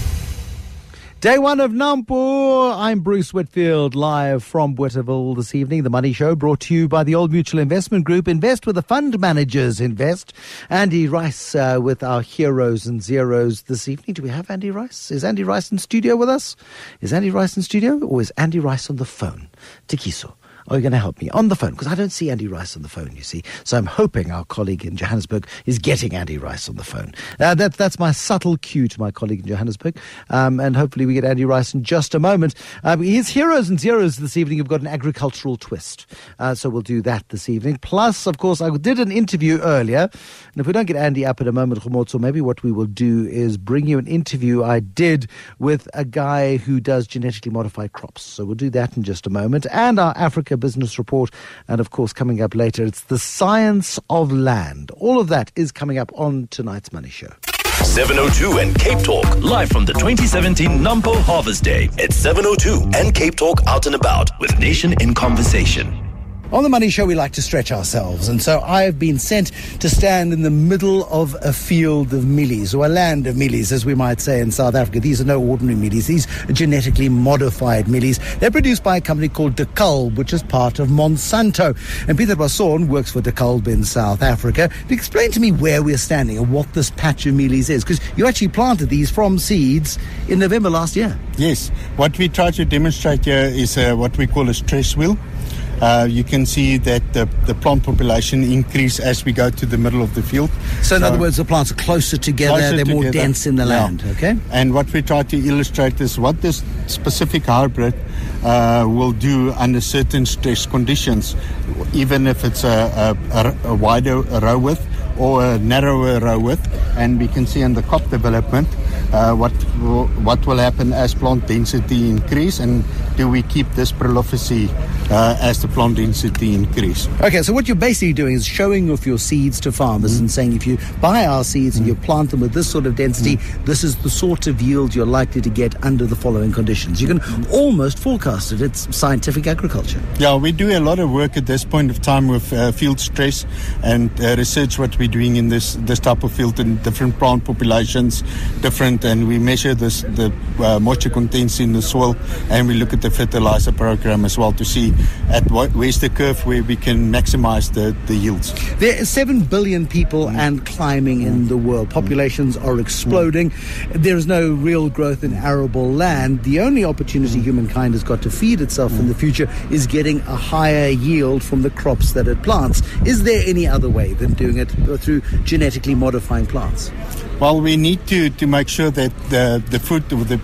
Day one of Nampo. I'm Bruce Whitfield, live from Bothaville this evening. The Money Show brought to you by the Old Mutual Investment Group. Invest with the fund managers. Invest. Andy Rice uh, with our heroes and zeros this evening. Do we have Andy Rice? Is Andy Rice in studio with us? Is Andy Rice in studio? Or is Andy Rice on the phone? Tikiso, are you going to help me? On the phone, because I don't see Andy Rice on the phone, you see. So I'm hoping our colleague in Johannesburg is getting Andy Rice on the phone. Uh, that, that's my subtle cue to my colleague in Johannesburg. Um, and hopefully we get Andy Rice in just a moment. Um, his heroes and zeros this evening have got an agricultural twist. Uh, so we'll do that this evening. Plus, of course, I did an interview earlier. And if we don't get Andy up in a moment, so maybe what we will do is bring you an interview I did with a guy who does genetically modified crops. So we'll do that in just a moment. And our Africa Business Report. And of course, coming up later, it's the science of land. All of that is coming up on tonight's Money Show. seven oh two and Cape Talk, live from the twenty seventeen Nampo Harvest Day. It's seven oh two and Cape Talk, out and about with Nation in Conversation. On the Money Show, we like to stretch ourselves, and so I have been sent to stand in the middle of a field of mealies, or a land of mealies, as we might say in South Africa. These are no ordinary mealies. These are genetically modified mealies. They're produced by a company called De Kalb, which is part of Monsanto. And Peter Basson works for De Kalb in South Africa. Explain to me where we're standing and what this patch of mealies is, because you actually planted these from seeds in November last year. Yes. What we try to demonstrate here is uh, what we call a stress wheel. Uh, you can see that the, the plant population increase as we go to the middle of the field. So, in so other words, the plants are closer together, closer they're together. more dense in the yeah. land, okay? And what we try to illustrate is what this specific hybrid uh, will do under certain stress conditions, even if it's a, a, a wider row width or a narrower row width. And we can see in the crop development uh, what will, what will happen as plant density increase, and do we keep this prolificity uh, as the plant density increase. Okay, so what you're basically doing is showing off your seeds to farmers mm-hmm. and saying, if you buy our seeds mm-hmm. and you plant them with this sort of density, mm-hmm. this is the sort of yield you're likely to get under the following conditions. You can mm-hmm. almost forecast it. It's scientific agriculture. Yeah, we do a lot of work at this point of time with uh, field stress and uh, research what we're doing in this this type of field in different plant populations, different, and we measure this the uh, moisture contents in the soil, and we look at the fertilizer program as well to see at what, where's the curve where we can maximize the, the yields. There are seven billion people mm. and climbing mm. in the world. Populations mm. are exploding. Mm. There is no real growth in arable land. The only opportunity mm. humankind has got to feed itself mm. in the future is getting a higher yield from the crops that it plants. Is there any other way than doing it through genetically modifying plants? Well, we need to, to make sure that the, the fruit, the, the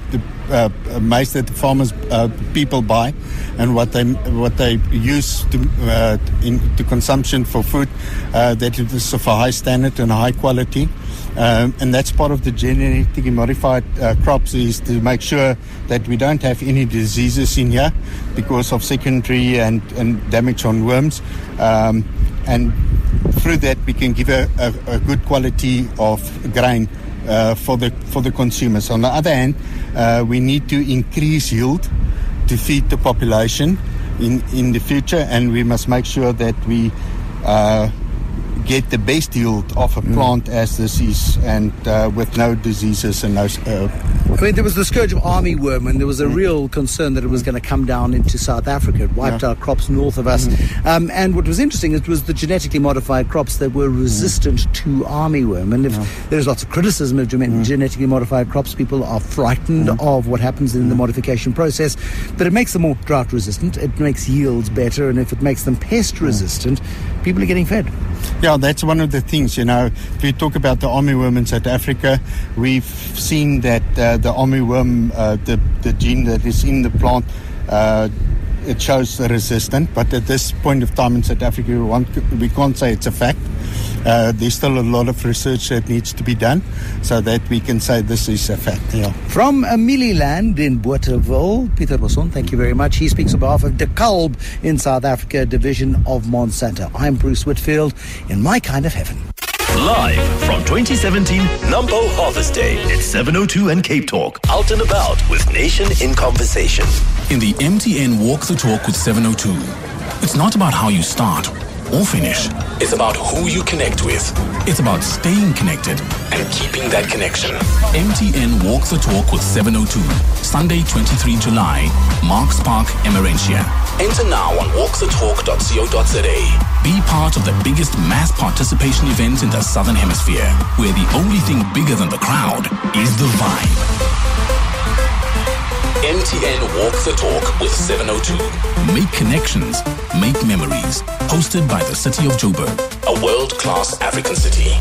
uh, maize that the farmers, uh, people buy, and what they what they use to uh, in to consumption for food, uh, that it is of a high standard and a high quality. Um, and that's part of the genetically modified uh, crops, is to make sure that we don't have any diseases in here because of secondary and, and damage on worms. Um, and through that, we can give a, a, a good quality of grain uh, for the for the consumers. On the other hand, uh, we need to increase yield to feed the population in, in the future, and we must make sure that we uh, get the best yield of a plant mm. as this is, and uh, with no diseases and no... Uh, I mean, there was the scourge of armyworm, and there was a mm. real concern that it was going to come down into South Africa. It wiped yeah. out crops north of us. Mm. Um, and what was interesting, it was the genetically modified crops that were resistant mm. to armyworm. And if yeah. there's lots of criticism of gen- mm. genetically modified crops, people are frightened mm. of what happens in mm. the modification process. But it makes them more drought resistant, it makes yields better, and if it makes them pest resistant, mm. people are getting fed. Yeah, that's one of the things, you know. If we talk about the armyworm in South Africa, we've seen that uh, the armyworm, uh, the, the gene that is in the plant, uh, it shows the resistant. But at this point of time in South Africa, we, want, we can't say it's a fact. Uh, there's still a lot of research that needs to be done so that we can say this is a fact. Yeah. From Ameliland in Bothaville, Peter Boson, thank you very much. He speaks on behalf of DeKalb in South Africa, division of Monsanto. I'm Bruce Whitfield in My Kind of Heaven. Live from twenty seventeen Nampo Harvest Day at seven oh two and Cape Talk. Out and about with Nation in Conversation. In the M T N Walk the Talk with seven oh two, it's not about how you start or finish. It's about who you connect with. It's about staying connected and keeping that connection. M T N Walk the Talk with seven oh two. Sunday, twenty-third of July, Marks Park, Emerentia. Enter now on walk the talk dot co dot za. Be part of the biggest mass participation event in the Southern Hemisphere, where the only thing bigger than the crowd is the vibe. M T N Walk the Talk with seven oh two. Make connections, make memories. Hosted by the City of Joburg, a world-class African city.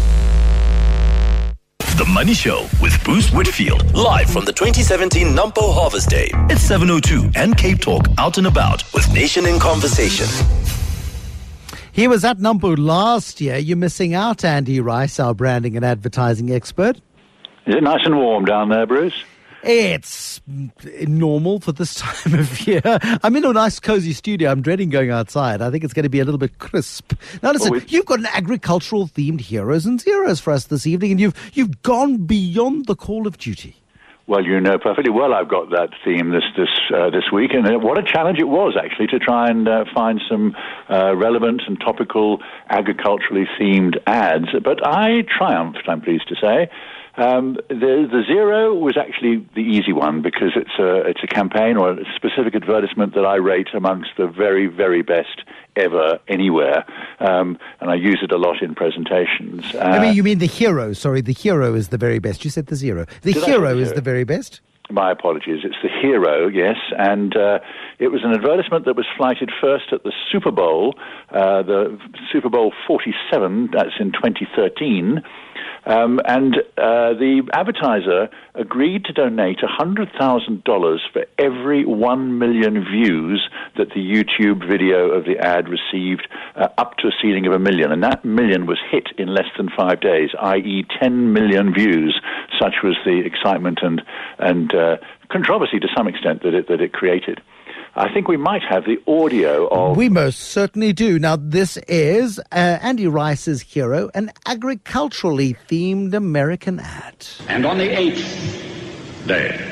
The Money Show with Bruce Whitfield. Live from the twenty seventeen Nampo Harvest Day. It's seven oh two and Cape Talk. Out and about with Nation in Conversation. He was at Nampo last year. You're missing out, Andy Rice, our branding and advertising expert. Is it nice and warm down there, Bruce? It's normal for this time of year. I'm in a nice cozy studio. I'm dreading going outside. I think it's going to be a little bit crisp. Now listen, well, you've got an agricultural themed heroes and zeros for us this evening, and you've you've gone beyond the call of duty. Well, you know perfectly well I've got that theme this this uh, this week, and what a challenge it was actually to try and uh, find some uh, relevant and topical agriculturally themed ads. But I triumphed, I'm pleased to say. Um, the the zero was actually the easy one because it's a it's a campaign or a specific advertisement that I rate amongst the very very best ever anywhere, um, and I use it a lot in presentations. Uh, I mean, you mean the hero? Sorry, the hero is the very best. You said the zero. The hero is the very best. My apologies. It's the hero, yes, and uh, it was an advertisement that was flighted first at the Super Bowl, uh, the Super Bowl forty-seven. That's in twenty thirteen. Um, and uh, the advertiser agreed to donate one hundred thousand dollars for every one million views that the YouTube video of the ad received, uh, up to a ceiling of a million. And that million was hit in less than five days, that is ten million views. Such was the excitement and, and uh, controversy to some extent that it, that it created. I think we might have the audio of... We most certainly do. Now, this is uh, Andy Rice's hero, an agriculturally themed American ad. And on the eighth day,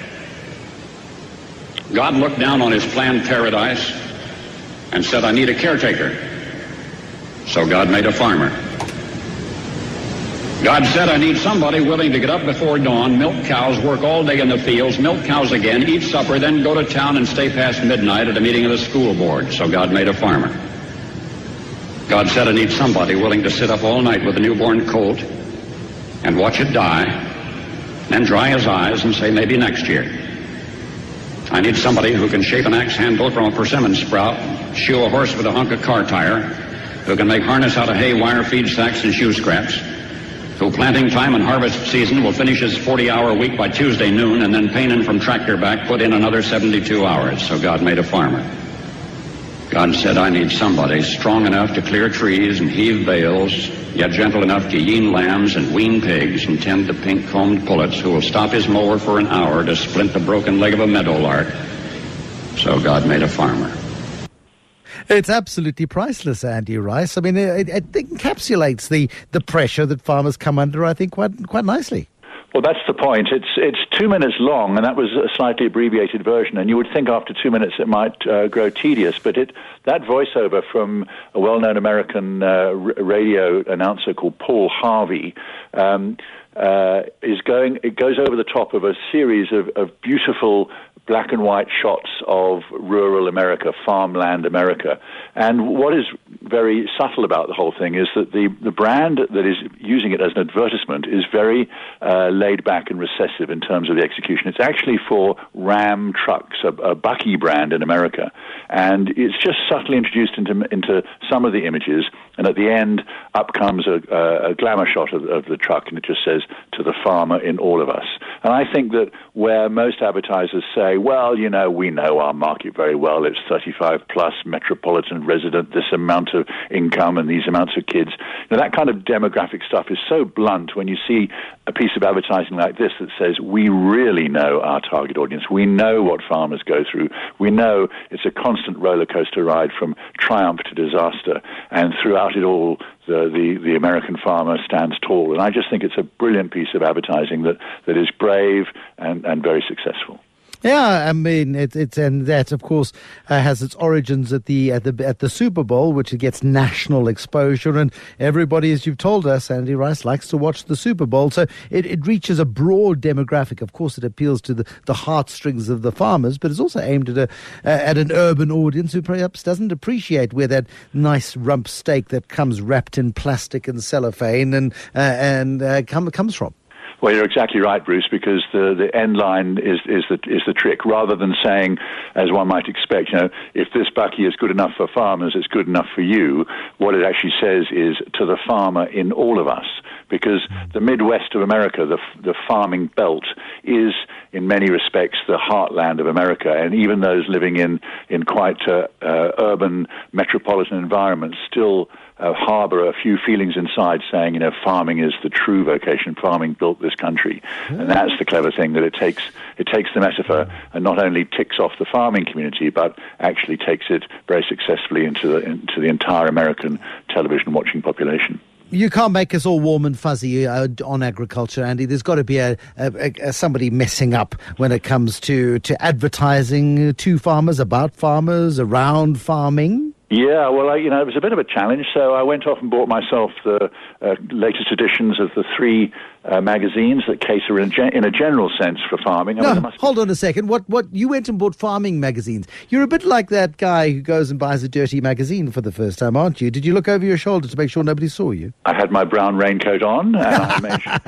God looked down on his planned paradise and said, I need a caretaker. So God made a farmer. God said, I need somebody willing to get up before dawn, milk cows, work all day in the fields, milk cows again, eat supper, then go to town and stay past midnight at a meeting of the school board. So God made a farmer. God said, I need somebody willing to sit up all night with a newborn colt and watch it die, then dry his eyes and say, maybe next year. I need somebody who can shape an axe handle from a persimmon sprout, shoe a horse with a hunk of car tire, who can make harness out of hay, wire, feed sacks, and shoe scraps, who planting time and harvest season will finish his forty-hour week by Tuesday noon, and then Paynin from Tractor Back put in another seventy-two hours. So God made a farmer. God said, I need somebody strong enough to clear trees and heave bales, yet gentle enough to yean lambs and wean pigs and tend the pink-combed pullets, who will stop his mower for an hour to splint the broken leg of a meadowlark. So God made a farmer. It's absolutely priceless, Andy Rice. I mean, it, it encapsulates the, the pressure that farmers come under, I think, quite quite nicely. Well, that's the point. It's it's two minutes long, and that was a slightly abbreviated version. And you would think after two minutes it might uh, grow tedious, but it that voiceover from a well-known American uh, r- radio announcer called Paul Harvey um, uh, is going. It goes over the top of a series of, of beautiful black and white shots of rural America, farmland America. And what is very subtle about the whole thing is that the, the brand that is using it as an advertisement is very uh, laid back and recessive in terms of the execution. It's actually for Ram trucks, a, a Bucky brand in America. And it's just subtly introduced into into some of the images. And at the end, up comes a, a, a glamour shot of, of the truck, and it just says, to the farmer in all of us. And I think that where most advertisers say, well, you know, we know our market very well. It's thirty-five plus, metropolitan resident, this amount of income and these amounts of kids. Now, that kind of demographic stuff is so blunt when you see a piece of advertising like this that says, we really know our target audience. We know what farmers go through. We know it's a constant roller coaster ride from triumph to disaster. And throughout it all, the, the, the American farmer stands tall. And I just think it's a brilliant piece of advertising that, that is brave and, and very successful. Yeah, I mean, it's it's and that of course uh, has its origins at the at the at the Super Bowl, which it gets national exposure, and everybody, as you've told us, Andy Rice, likes to watch the Super Bowl. So it, it reaches a broad demographic. Of course, it appeals to the, the heartstrings of the farmers, but it's also aimed at a uh, at an urban audience who perhaps doesn't appreciate where that nice rump steak that comes wrapped in plastic and cellophane and uh, and uh, come, comes from. Well, you're exactly right, Bruce, because the, the end line is, is the is the trick. Rather than saying, as one might expect, you know, if this Bucky is good enough for farmers, it's good enough for you. What it actually says is to the farmer in all of us, because the Midwest of America, the the farming belt, is in many respects the heartland of America, and even those living in in quite uh, uh, urban metropolitan environments still Uh, harbour a few feelings inside saying, you know, farming is the true vocation. Farming built this country. And that's the clever thing, that it takes it takes the metaphor and not only ticks off the farming community, but actually takes it very successfully into the, into the entire American television watching population. You can't make us all warm and fuzzy uh, on agriculture, Andy. There's got to be a, a, a somebody messing up when it comes to, to advertising to farmers, about farmers, around farming. Yeah, well, I, you know, it was a bit of a challenge, so I went off and bought myself the uh, latest editions of the three uh, magazines that cater in a, gen- in a general sense for farming. I no, mean, must hold on a second. What? What? You went and bought farming magazines. You're a bit like that guy who goes and buys a dirty magazine for the first time, aren't you? Did you look over your shoulder to make sure nobody saw you? I had my brown raincoat on, and I, made sure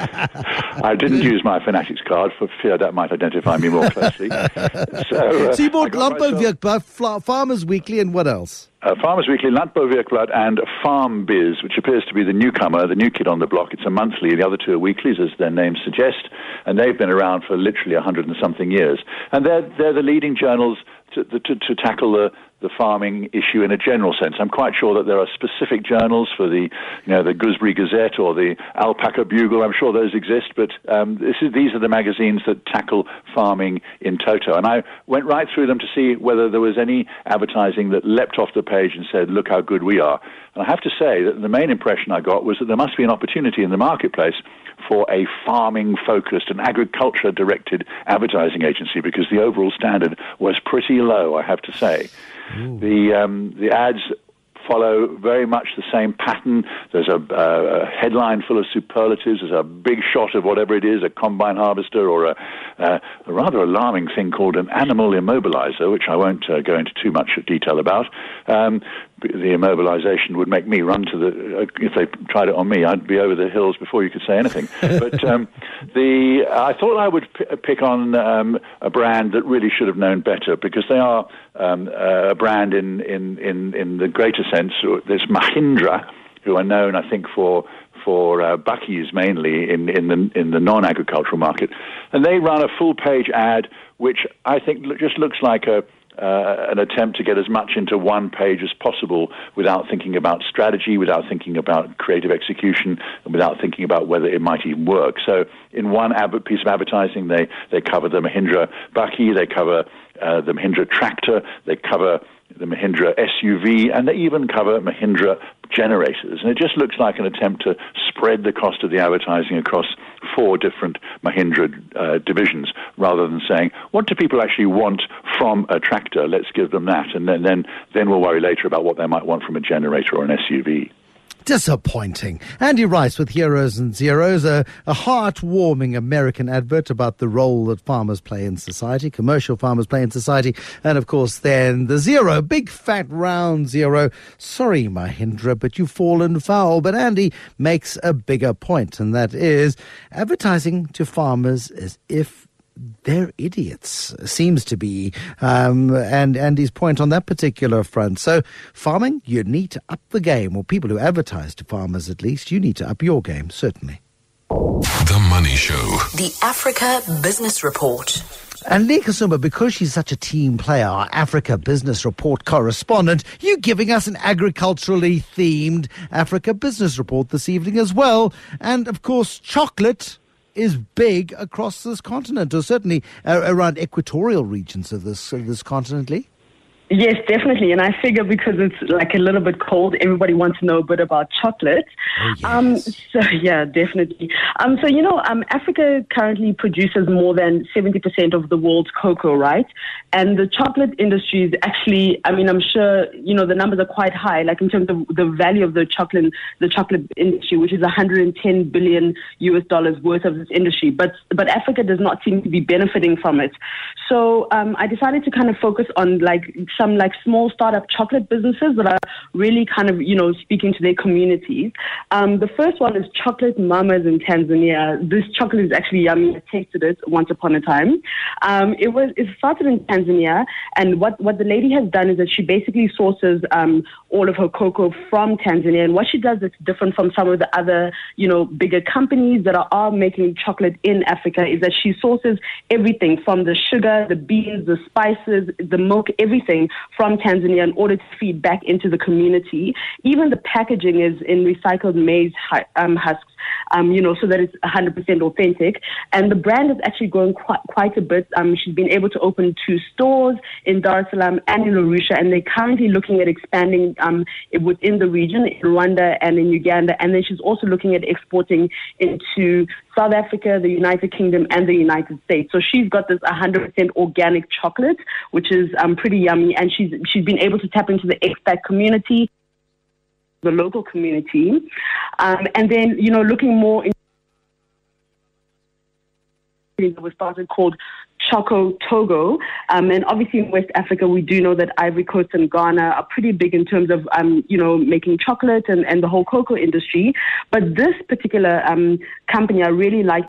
I didn't use my Fanatics card for fear that might identify me more closely. So, uh, so you bought Landbouweekblad, Farmers Weekly, and what else? Uh, Farmers Weekly, Landbouweekblad, and Farm Biz, which appears to be the newcomer, the new kid on the block. It's a monthly. The other two are weeklies, as their names suggest, and they've been around for literally a hundred and something years. And they're they're the leading journals to to, to tackle the the farming issue in a general sense. I'm quite sure that there are specific journals for the, you know, the Gooseberry Gazette or the Alpaca Bugle. I'm sure those exist, but um, this is, these are the magazines that tackle farming in toto. And I went right through them to see whether there was any advertising that leapt off the page and said, look how good we are. And I have to say that the main impression I got was that there must be an opportunity in the marketplace for a farming-focused and agriculture-directed advertising agency, because the overall standard was pretty low, I have to say. Ooh. The um, the ads follow very much the same pattern. There's a, a headline full of superlatives. There's a big shot of whatever it is, a combine harvester or a, uh, a rather alarming thing called an animal immobilizer, which I won't uh, go into too much detail about. Um, the immobilization would make me run to the, uh, if they tried it on me, I'd be over the hills before you could say anything. But um, the I thought I would p- pick on um, a brand that really should have known better, because they are um, a brand in, in, in, in the greater sense. There's Mahindra, who are known, I think, for for uh, Buc-ee's mainly in, in the in the non-agricultural market, and they run a full-page ad, which I think lo- just looks like a uh, an attempt to get as much into one page as possible without thinking about strategy, without thinking about creative execution, and without thinking about whether it might even work. So in one ab- piece of advertising, they, they cover the Mahindra Buc-ee, they cover uh, the Mahindra tractor, they cover the Mahindra S U V, and they even cover Mahindra generators. And it just looks like an attempt to spread the cost of the advertising across four different Mahindra uh, divisions, rather than saying, what do people actually want from a tractor? Let's give them that. And then, then, then we'll worry later about what they might want from a generator or an S U V. Disappointing. Andy Rice with Heroes and Zeros, a, a heartwarming American advert about the role that farmers play in society, commercial farmers play in society, and of course then the zero, big fat round zero. Sorry, Mahindra, but you've fallen foul. But Andy makes a bigger point, and that is advertising to farmers as if they're idiots, seems to be, um, and Andy's point on that particular front. So farming, you need to up the game, or people who advertise to farmers at least, you need to up your game, certainly. The Money Show. The Africa Business Report. And Lee Kasumba, because she's such a team player, our Africa Business Report correspondent, you giving us an agriculturally themed Africa Business Report this evening as well. And of course, chocolate is big across this continent, or certainly uh, around equatorial regions of this of this continent, Lee? Yes, definitely. And I figure because it's like a little bit cold, everybody wants to know a bit about chocolate. Oh, yes. Um, so, yeah, definitely. Um, so, you know, um, Africa currently produces more than seventy percent of the world's cocoa, right? And the chocolate industry is actually, I mean, I'm sure, you know, the numbers are quite high, like in terms of the value of the chocolate, the chocolate industry, which is one hundred ten billion U S dollars worth of this industry. But, but Africa does not seem to be benefiting from it. So um, I decided to kind of focus on like some like small startup chocolate businesses that are really kind of, you know, speaking to their communities. Um, the first one is Chocolate Mamas in Tanzania. This chocolate is actually yummy. I tasted it once upon a time. Um, it was it started in Tanzania, and what, what the lady has done is that she basically sources um, all of her cocoa from Tanzania. And what she does that's different from some of the other, you know, bigger companies that are, are making chocolate in Africa is that she sources everything from the sugar, the beans, the spices, the milk, everything from Tanzania in order to feed back into the community. Even the packaging is in recycled maize um, husks, um, you know, so that it's one hundred percent authentic. And the brand has actually grown quite, quite a bit. Um, she's been able to open two stores in Dar es Salaam and in Arusha, and they're currently looking at expanding um, within the region, in Rwanda and in Uganda. And then she's also looking at exporting into South Africa, the United Kingdom, and the United States. So she's got this one hundred percent organic chocolate, which is um, pretty yummy. And she's she's been able to tap into the expat community, the local community. Um, and then, you know, looking more into that was started called Choco Togo. Um, and obviously in West Africa, we do know that Ivory Coast and Ghana are pretty big in terms of, um, you know, making chocolate and, and the whole cocoa industry. But this particular um, company, I really like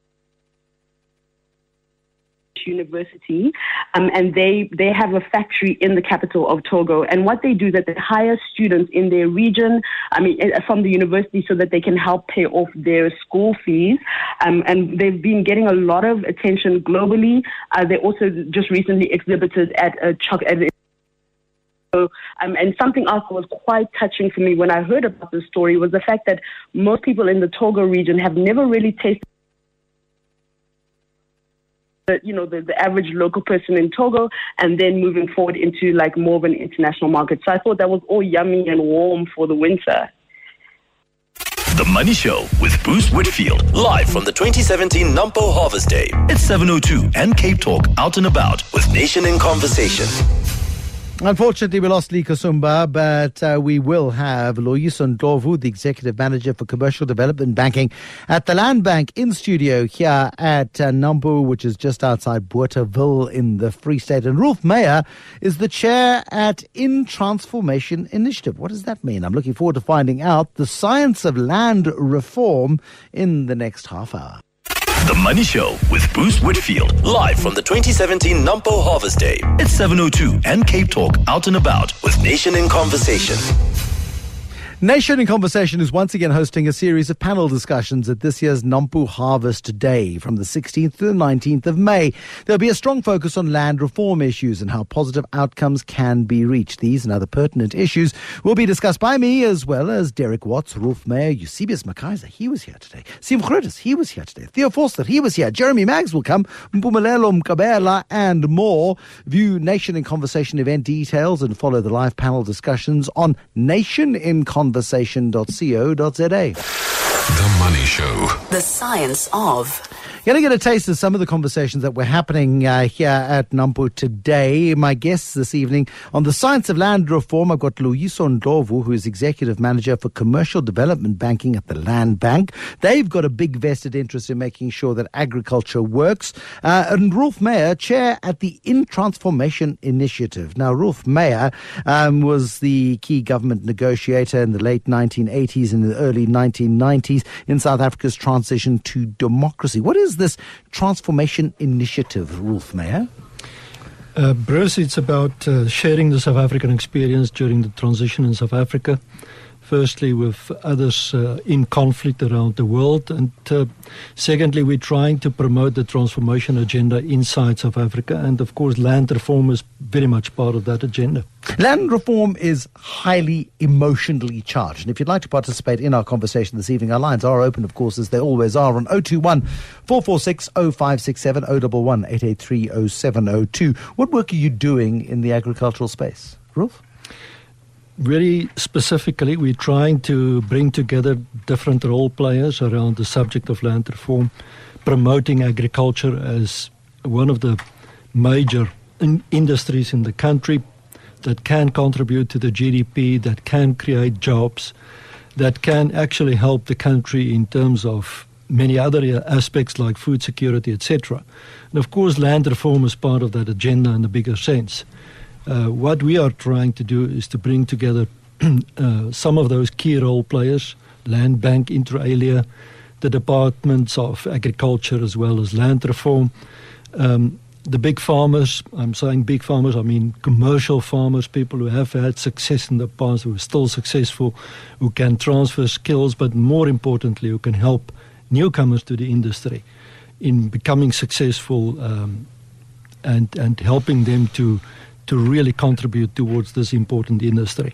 University, um, and they, they have a factory in the capital of Togo. And what they do is that they hire students in their region, I mean, from the university, so that they can help pay off their school fees. Um, and they've been getting a lot of attention globally. Uh, they also just recently exhibited at a chocolate. So, um, and something else that was quite touching for me when I heard about this story was the fact that most people in the Togo region have never really tasted The, you know, the, the average local person in Togo, and then moving forward into like more of an international market. So I thought that was all yummy and warm for the winter. The Money Show with Bruce Whitfield, live from the twenty seventeen Nampo Harvest Day. It's seven oh two and Cape Talk, out and about with Nation in Conversation. Unfortunately, we lost Lee Kasumba, but uh, we will have Loyiso Ndlovu, the Executive Manager for Commercial Development Banking at the Land Bank, in studio here at uh, Nampo, which is just outside Bothaville in the Free State. And Ruth Meyer is the chair at In Transformation Initiative. What does that mean? I'm looking forward to finding out the science of land reform in the next half hour. The Money Show with Bruce Whitfield, live from the twenty seventeen Nampo Harvest Day. It's seven oh two and Cape Talk, out and about with Nation in Conversation. Nation in Conversation is once again hosting a series of panel discussions at this year's Nampo Harvest Day from the sixteenth to the nineteenth of May. There'll be a strong focus on land reform issues and how positive outcomes can be reached. These and other pertinent issues will be discussed by me as well as Derek Watts, Rolf Meyer, Eusebius Makaiza, he was here today. Sim Grootes, he was here today. Theo Forster, he was here. Jeremy Maggs will come. Mpumelelo Mkabela and more. View Nation in Conversation event details and follow the live panel discussions on nation in conversation dot co dot za. The Money Show. The science of. Going to get a taste of some of the conversations that were happening uh, here at Nampo today. My guests this evening on the science of land reform, I've got Loyiso Ndlovu, who is Executive Manager for Commercial Development Banking at the Land Bank. They've got a big vested interest in making sure that agriculture works. Uh, and Rolf Meyer, Chair at the In Transformation Initiative. Now, Rolf Meyer um, was the key government negotiator in the late nineteen eighties and the early nineteen nineties in South Africa's transition to democracy. What is this transformation initiative, Rolf Meyer? Uh, Bruce, it's about uh, sharing the South African experience during the transition in South Africa. Firstly, with others uh, in conflict around the world. And uh, secondly, we're trying to promote the transformation agenda inside South Africa. And of course, land reform is very much part of that agenda. Land reform is highly emotionally charged. And if you'd like to participate in our conversation this evening, our lines are open, of course, as they always are, on oh two one, four four six, oh five six seven, oh one one, eight eight three, oh seven oh two. What work are you doing in the agricultural space, Rolf? Very specifically, we're trying to bring together different role players around the subject of land reform, promoting agriculture as one of the major in- industries in the country that can contribute to the G D P, that can create jobs, that can actually help the country in terms of many other aspects like food security, et cetera. And of course, land reform is part of that agenda in a bigger sense. Uh, what we are trying to do is to bring together uh, some of those key role players, Land Bank, inter alia, the departments of agriculture as well as land reform, um, the big farmers. I'm saying big farmers, I mean commercial farmers, people who have had success in the past, who are still successful, who can transfer skills, but more importantly, who can help newcomers to the industry in becoming successful um, and, and helping them to to really contribute towards this important industry.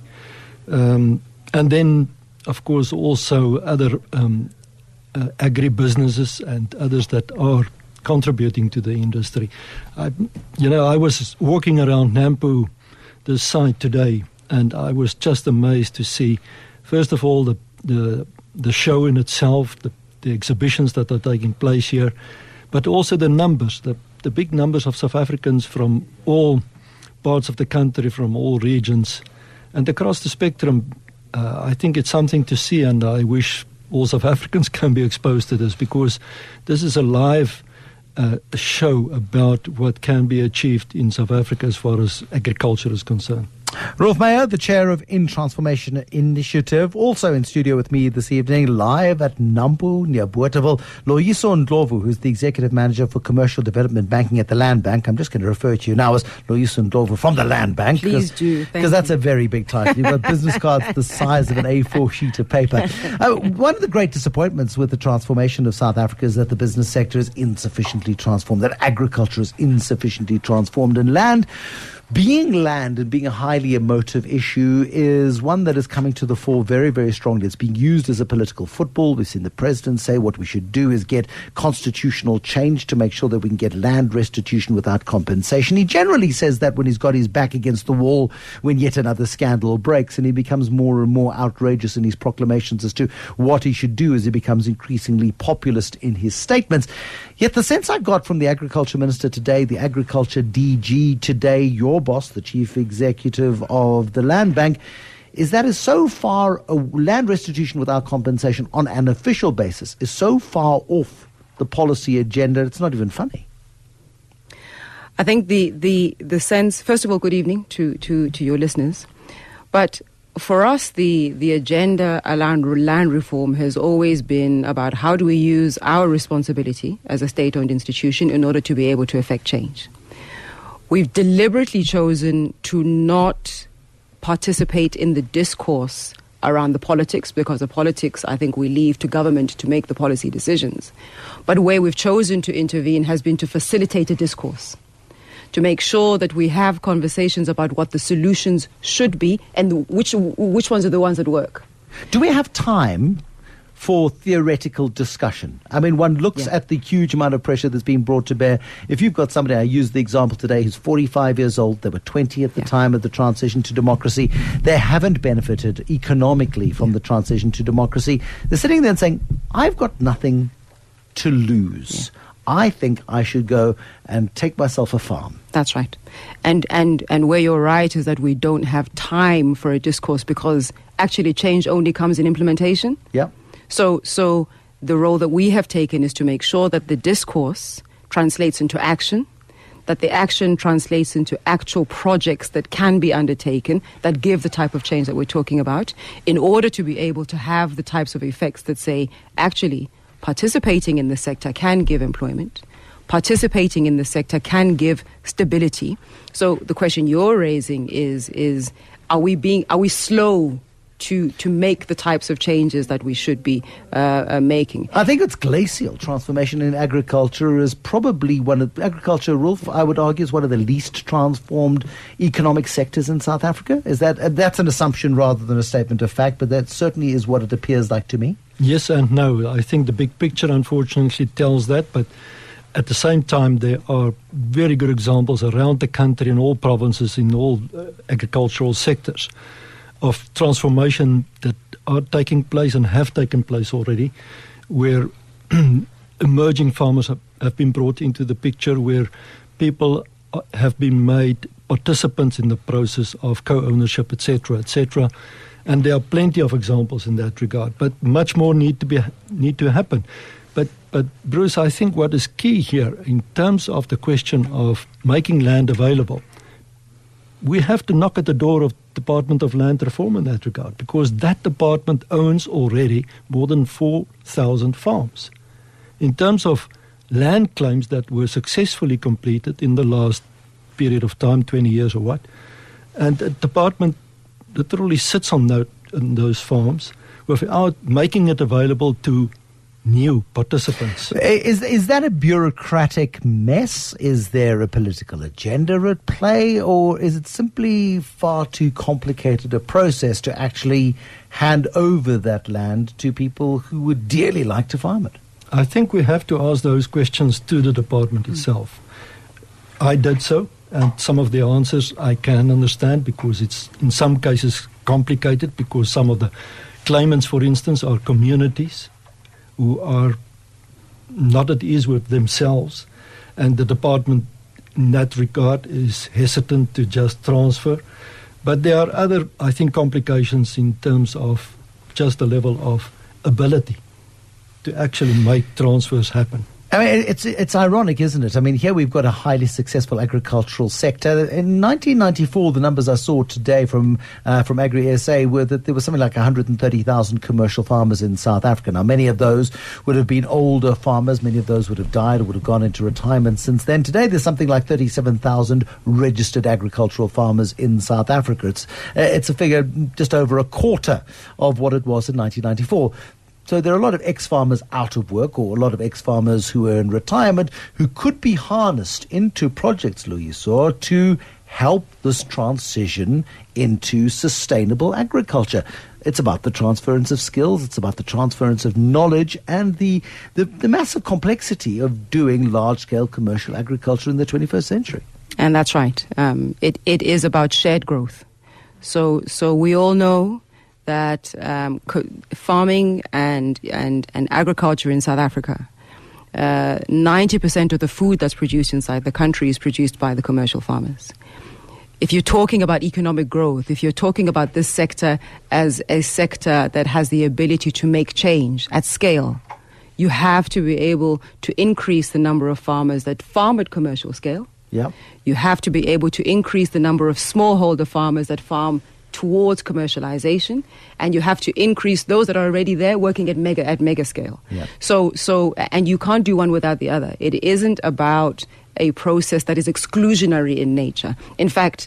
Um, and then, of course, also other um, uh, agri-businesses and others that are contributing to the industry. I, you know, I was walking around Nampo, the site today, and I was just amazed to see, first of all, the the, the show in itself, the, the exhibitions that are taking place here, but also the numbers, the, the big numbers of South Africans from all parts of the country, from all regions, and across the spectrum. uh, I think it's something to see, and I wish all South Africans can be exposed to this, because this is a live uh, show about what can be achieved in South Africa as far as agriculture is concerned. Rolf Meyer, the chair of In Transformation Initiative, also in studio with me this evening, live at Nampo near Bothaville. Loyiso Ndlovu, who's the executive manager for commercial development banking at the Land Bank. I'm just going to refer to you now as Loyiso Ndlovu from the Land Bank. Please do. Because that's a very big title. You've got business cards the size of an A four sheet of paper. Uh, one of the great disappointments with the transformation of South Africa is that the business sector is insufficiently transformed, that agriculture is insufficiently transformed, and land, being land and being a highly emotive issue, is one that is coming to the fore very, very strongly. It's being used as a political football. We've seen the president say what we should do is get constitutional change to make sure that we can get land restitution without compensation. He generally says that when he's got his back against the wall, when yet another scandal breaks, and he becomes more and more outrageous in his proclamations as to what he should do as he becomes increasingly populist in his statements. Yet the sense I got from the agriculture minister today, the agriculture D G today, your boss, the chief executive of the Land Bank, is that is so far, a land restitution without compensation on an official basis is so far off the policy agenda, it's not even funny. I think the, the, the sense, first of all, good evening to, to, to your listeners. But for us, the, the agenda around land reform has always been about how do we use our responsibility as a state-owned institution in order to be able to effect change. We've deliberately chosen to not participate in the discourse around the politics, because the politics, I think, we leave to government to make the policy decisions. But where we've chosen to intervene has been to facilitate a discourse, to make sure that we have conversations about what the solutions should be and which which ones are the ones that work. Do we have time for theoretical discussion? I mean, one looks yeah. at the huge amount of pressure that's being brought to bear. If you've got somebody, I used the example today, who's forty-five years old, they were twenty at the yeah. time of the transition to democracy. They haven't benefited economically from yeah. the transition to democracy. They're sitting there and saying, I've got nothing to lose. Yeah. I think I should go and take myself a farm. That's right. And and and where you're right is that we don't have time for a discourse, because actually change only comes in implementation. Yeah. So so the role that we have taken is to make sure that the discourse translates into action, that the action translates into actual projects that can be undertaken, that give the type of change that we're talking about, in order to be able to have the types of effects that say, actually, participating in the sector can give employment. Participating in the sector can give stability. So the question you're raising is, is are we being, are we slow to, to make the types of changes that we should be uh, uh, making? I think it's glacial. Transformation in agriculture is probably one of, agriculture, Rolf, I would argue, is one of the least transformed economic sectors in South Africa. Is that, uh, that's an assumption rather than a statement of fact, but that certainly is what it appears like to me. Yes and no. I think the big picture, unfortunately, tells that, but at the same time, there are very good examples around the country in all provinces, in all uh, agricultural sectors, of transformation that are taking place and have taken place already, where emerging farmers have, have been brought into the picture, where people have been made participants in the process of co-ownership, et cetera, et cetera. And there are plenty of examples in that regard, but much more need to be need to happen. But but Bruce, I think what is key here in terms of the question of making land available, we have to knock at the door of Department of Land Reform in that regard, because that department owns already more than four thousand farms. In terms of land claims that were successfully completed in the last period of time, twenty years or what, and the department literally sits on, that, on those farms without making it available to new participants. Is is that a bureaucratic mess? Is there a political agenda at play? Or is it simply far too complicated a process to actually hand over that land to people who would dearly like to farm it? I think we have to ask those questions to the department mm. itself. I did so. And some of the answers I can understand, because it's in some cases complicated, because some of the claimants, for instance, are communities who are not at ease with themselves, and the department in that regard is hesitant to just transfer. But there are other, I think, complications in terms of just the level of ability to actually make transfers happen. I mean, it's it's ironic, isn't it? I mean, here we've got a highly successful agricultural sector. In nineteen ninety-four, the numbers I saw today from uh, from Agri-S A were that there was something like one hundred thirty thousand commercial farmers in South Africa. Now, many of those would have been older farmers. Many of those would have died or would have gone into retirement since then. Today, there's something like thirty-seven thousand registered agricultural farmers in South Africa. It's, uh, it's a figure just over a quarter of what it was in nineteen ninety-four. So there are a lot of ex-farmers out of work, or a lot of ex-farmers who are in retirement, who could be harnessed into projects, Loyiso, to help this transition into sustainable agriculture. It's about the transference of skills, it's about the transference of knowledge, and the, the, the massive complexity of doing large-scale commercial agriculture in the twenty-first century. And that's right. Um, it, it is about shared growth. So, so we all know that um, co- farming and, and, and agriculture in South Africa, uh, ninety percent of the food that's produced inside the country is produced by the commercial farmers. If you're talking about economic growth, if you're talking about this sector as a sector that has the ability to make change at scale, you have to be able to increase the number of farmers that farm at commercial scale. Yeah. You have to be able to increase the number of smallholder farmers that farm towards commercialization, and you have to increase those that are already there working at mega at mega scale. Yeah. So so and you can't do one without the other. It isn't about a process that is exclusionary in nature. In fact,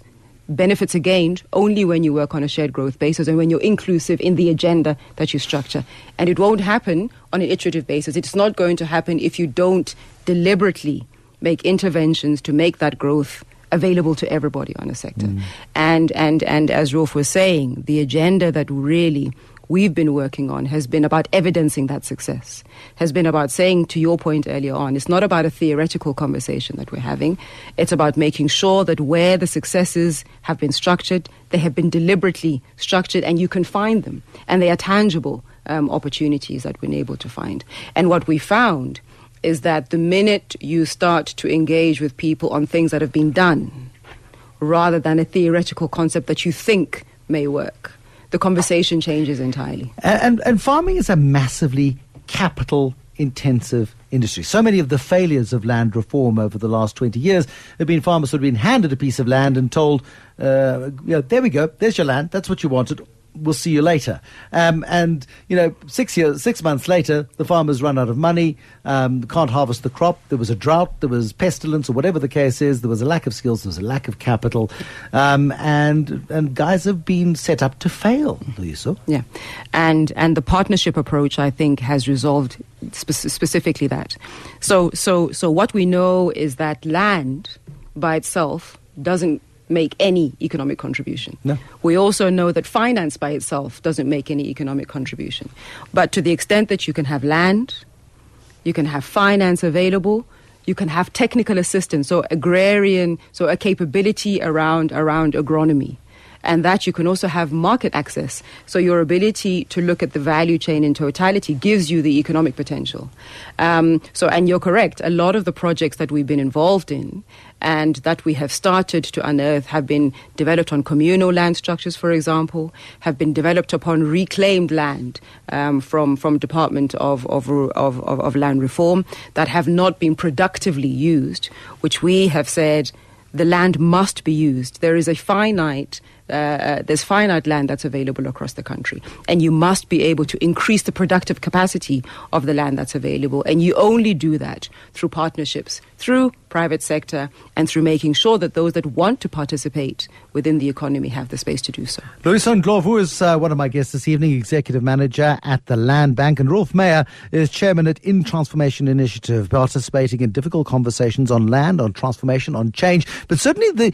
benefits are gained only when you work on a shared growth basis and when you're inclusive in the agenda that you structure. And it won't happen on an iterative basis. It's not going to happen if you don't deliberately make interventions to make that growth available to everybody on a sector. Mm. And, and, and as Rolf was saying, the agenda that really we've been working on has been about evidencing that success, has been about saying, to your point earlier on, it's not about a theoretical conversation that we're having. It's about making sure that where the successes have been structured, they have been deliberately structured and you can find them. And they are tangible um, opportunities that we're able to find. And what we found is that the minute you start to engage with people on things that have been done, rather than a theoretical concept that you think may work, the conversation changes entirely. And, and, and farming is a massively capital-intensive industry. So many of the failures of land reform over the last twenty years have been farmers who have been handed a piece of land and told, uh, you know, there we go, there's your land, that's what you wanted, we'll see you later. Um, and, you know, six years, six months later, the farmers run out of money, um, can't harvest the crop, there was a drought, there was pestilence, or whatever the case is, there was a lack of skills, there was a lack of capital, um, and and guys have been set up to fail, Lisa. Yeah, and and the partnership approach, I think, has resolved spe- specifically that. So, so, so what we know is that land by itself doesn't make any economic contribution. No. We also know that finance by itself doesn't make any economic contribution. But to the extent that you can have land, you can have finance available, you can have technical assistance, so agrarian, so a capability around around agronomy. And that you can also have market access. So your ability to look at the value chain in totality gives you the economic potential. Um, so, and you're correct, a lot of the projects that we've been involved in and that we have started to unearth have been developed on communal land structures, for example, have been developed upon reclaimed land um, from, from Department of, of, of, of, of Land Reform that have not been productively used, which we have said the land must be used. There is a finite Uh, there's finite land that's available across the country, and you must be able to increase the productive capacity of the land that's available, and you only do that through partnerships, through private sector, and through making sure that those that want to participate within the economy have the space to do so. Loyiso Ndlovu is uh, one of my guests this evening, Executive Manager at the Land Bank, and Rolf Meyer is Chairman at In Transformation Initiative, participating in difficult conversations on land, on transformation, on change, but certainly the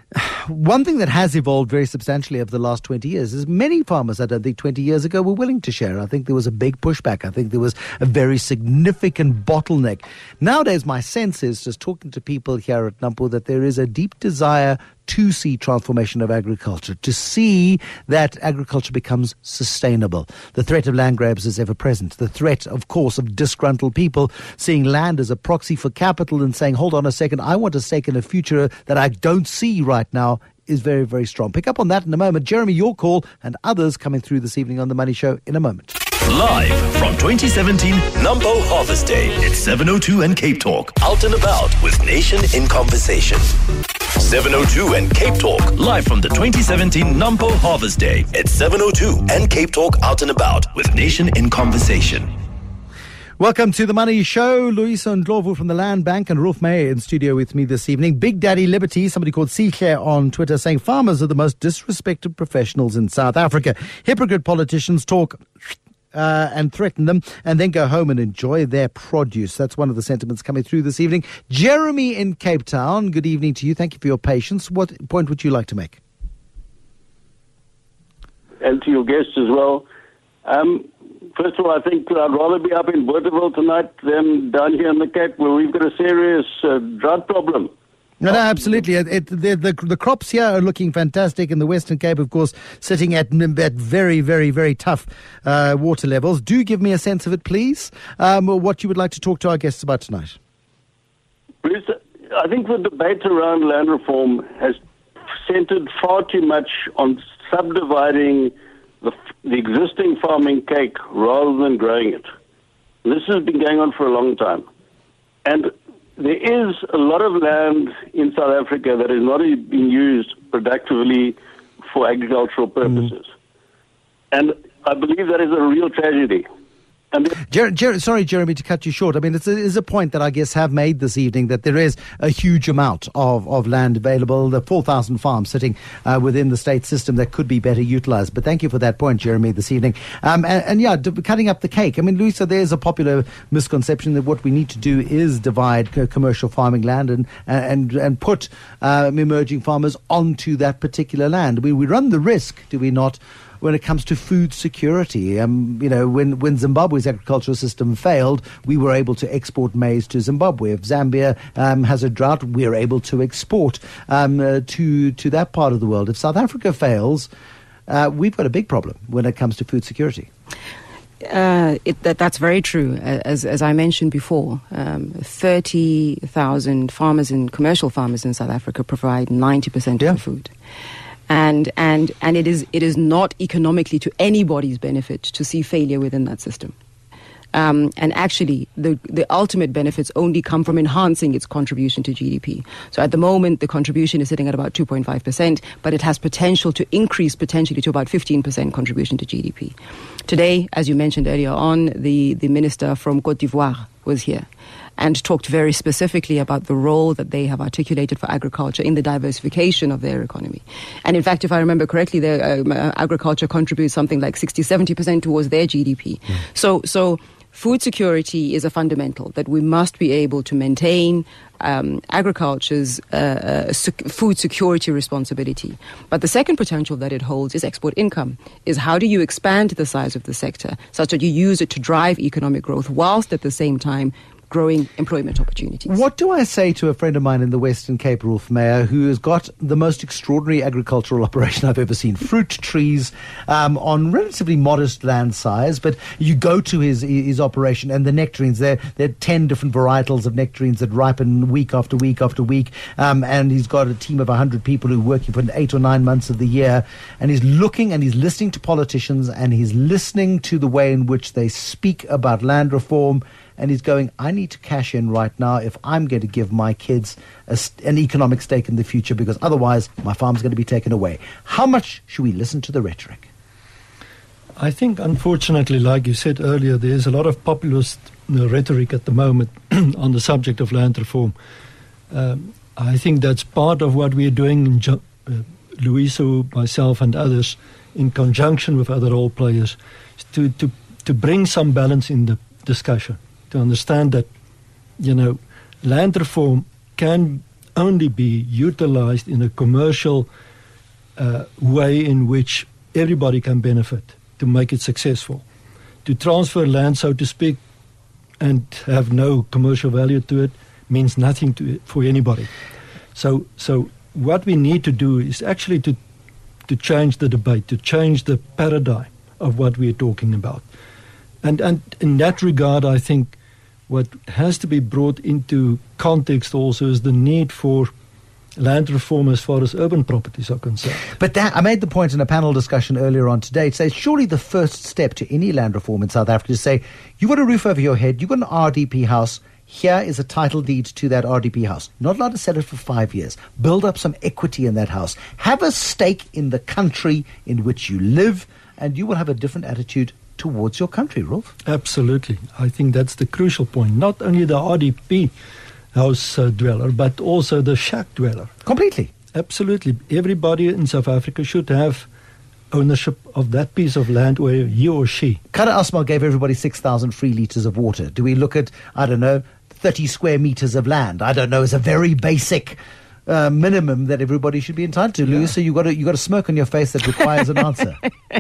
one thing that has evolved very substantially over the last twenty years is many farmers, I don't think twenty years ago, were willing to share. I think there was a big pushback. I think there was a very significant bottleneck. Nowadays, my sense is, just talking to people here at Nampo, that there is a deep desire to see transformation of agriculture, to see that agriculture becomes sustainable. The threat of land grabs is ever present. The threat, of course, of disgruntled people seeing land as a proxy for capital and saying, hold on a second, I want a stake in a future that I don't see right now, is very, very strong. Pick up on that in a moment. Jeremy, your call, and others coming through this evening on The Money Show in a moment. Live from twenty seventeen Nampo Harvest Day. It's seven oh two and Cape Talk. Out and about with Nation in Conversation. seven oh two and Cape Talk. Live from the twenty seventeen Nampo Harvest Day. It's seven oh two and Cape Talk. Out and about with Nation in Conversation. Welcome to The Money Show. Loyiso Ndlovu from the Land Bank and Rolf Meyer in studio with me this evening. Big Daddy Liberty, somebody called Sihle on Twitter, saying farmers are the most disrespected professionals in South Africa. Hypocrite politicians talk uh, and threaten them and then go home and enjoy their produce. That's one of the sentiments coming through this evening. Jeremy in Cape Town, good evening to you. Thank you for your patience. What point would you like to make? And to your guests as well. Um, First of all, I think I'd rather be up in Bothaville tonight than down here in the Cape, where we've got a serious uh, drought problem. No, no, absolutely. It, it, the, the the crops here are looking fantastic in the Western Cape, of course, sitting at, at very, very, very tough uh, water levels. Do give me a sense of it, please, um, what you would like to talk to our guests about tonight. Bruce, I think the debate around land reform has centered far too much on subdividing The, the existing farming cake rather than growing it. This has been going on for a long time. And there is a lot of land in South Africa that is not being used productively for agricultural purposes. Mm. And I believe that is a real tragedy. And Jer- Jer- sorry, Jeremy, to cut you short. I mean, it's a, it's a point that I guess have made this evening that there is a huge amount of, of land available, the four thousand farms sitting uh, within the state system that could be better utilized. But thank you for that point, Jeremy, this evening. Um, and, and yeah, d- cutting up the cake. I mean, Louisa, there's a popular misconception that what we need to do is divide c- commercial farming land and and and put um, emerging farmers onto that particular land. We we run the risk, do we not, when it comes to food security? Um, you know, when, when Zimbabwe's agricultural system failed, we were able to export maize to Zimbabwe. If Zambia um, has a drought, we're able to export um, uh, to, to that part of the world. If South Africa fails, uh, we've got a big problem when it comes to food security. Uh, it, that, that's very true. As, as I mentioned before, um, thirty thousand farmers and commercial farmers in South Africa provide ninety percent of yeah. the food. And and and it is it is not economically to anybody's benefit to see failure within that system. Um, and actually, the the ultimate benefits only come from enhancing its contribution to G D P. So at the moment, the contribution is sitting at about two point five percent, but it has potential to increase potentially to about fifteen percent contribution to G D P. Today, as you mentioned earlier on, the, the minister from Côte d'Ivoire was here and talked very specifically about the role that they have articulated for agriculture in the diversification of their economy. And in fact, if I remember correctly, their um, uh, agriculture contributes something like sixty, seventy percent towards their G D P. Mm. So, so food security is a fundamental that we must be able to maintain um, agriculture's uh, uh, sec- food security responsibility. But the second potential that it holds is export income, is how do you expand the size of the sector such that you use it to drive economic growth whilst at the same time growing employment opportunities. What do I say to a friend of mine in the Western Cape, Rolf Meyer, who has got the most extraordinary agricultural operation I've ever seen? Fruit trees um, on relatively modest land size, but you go to his his operation and the nectarines, there, there are ten different varietals of nectarines that ripen week after week after week, um, and he's got a team of one hundred people who are working for eight or nine months of the year, and he's looking and he's listening to politicians and he's listening to the way in which they speak about land reform. And he's going, I need to cash in right now if I'm going to give my kids a, an economic stake in the future, because otherwise my farm's going to be taken away. How much should we listen to the rhetoric? I think, unfortunately, like you said earlier, there's a lot of populist uh, rhetoric at the moment on the subject of land reform. Um, I think that's part of what we're doing, in ju- uh, Louisa, myself and others, in conjunction with other role players, to, to, to bring some balance in the discussion. To understand that, you know, land reform can only be utilized in a commercial uh, way in which everybody can benefit to make it successful. To transfer land, so to speak, and have no commercial value to it means nothing to it for anybody. So, so what we need to do is actually to to change the debate, to change the paradigm of what we're talking about. And and in that regard, I think what has to be brought into context also is the need for land reform as far as urban properties are concerned. But that, I made the point in a panel discussion earlier on today. It says surely the first step to any land reform in South Africa is to say, you've got a roof over your head, you've got an R D P house, here is a title deed to that R D P house. Not allowed to sell it for five years. Build up some equity in that house. Have a stake in the country in which you live, and you will have a different attitude towards your country, Rolf. Absolutely. I think that's the crucial point. Not only the R D P house uh, dweller, but also the shack dweller. Completely. Absolutely. Everybody in South Africa should have ownership of that piece of land where he or she... Kara Asmal gave everybody six thousand free litres of water. Do we look at, I don't know, thirty square metres of land? I don't know, it's a very basic uh, minimum that everybody should be entitled to. Yeah. Louis, so you got a, you got a smirk on your face that requires an answer.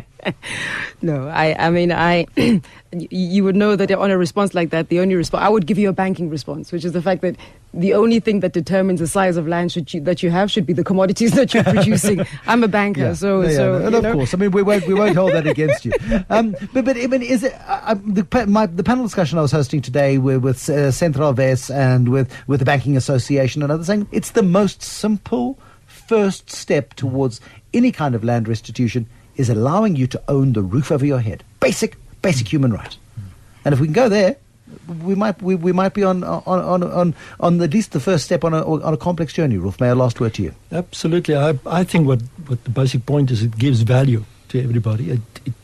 No, I, I mean, I, you would know that on a response like that, the only response, I would give you a banking response, which is the fact that the only thing that determines the size of land should you, that you have should be the commodities that you're producing. I'm a banker, yeah. so, yeah, so yeah, and of know. course, I mean, we won't, we won't hold that against you. Um, but, but, I mean, is it, uh, the, my, the panel discussion I was hosting today with, with uh, Central Vest and with, with the Banking Association and others saying it's the most simple first step towards any kind of land restitution is allowing you to own the roof over your head. Basic, basic human right. And if we can go there, we might we, we might be on on on on, on at least the first step on a on a complex journey. Rolf Meyer, last word to you. Absolutely. I I think what, what the basic point is, it gives value to everybody. It, it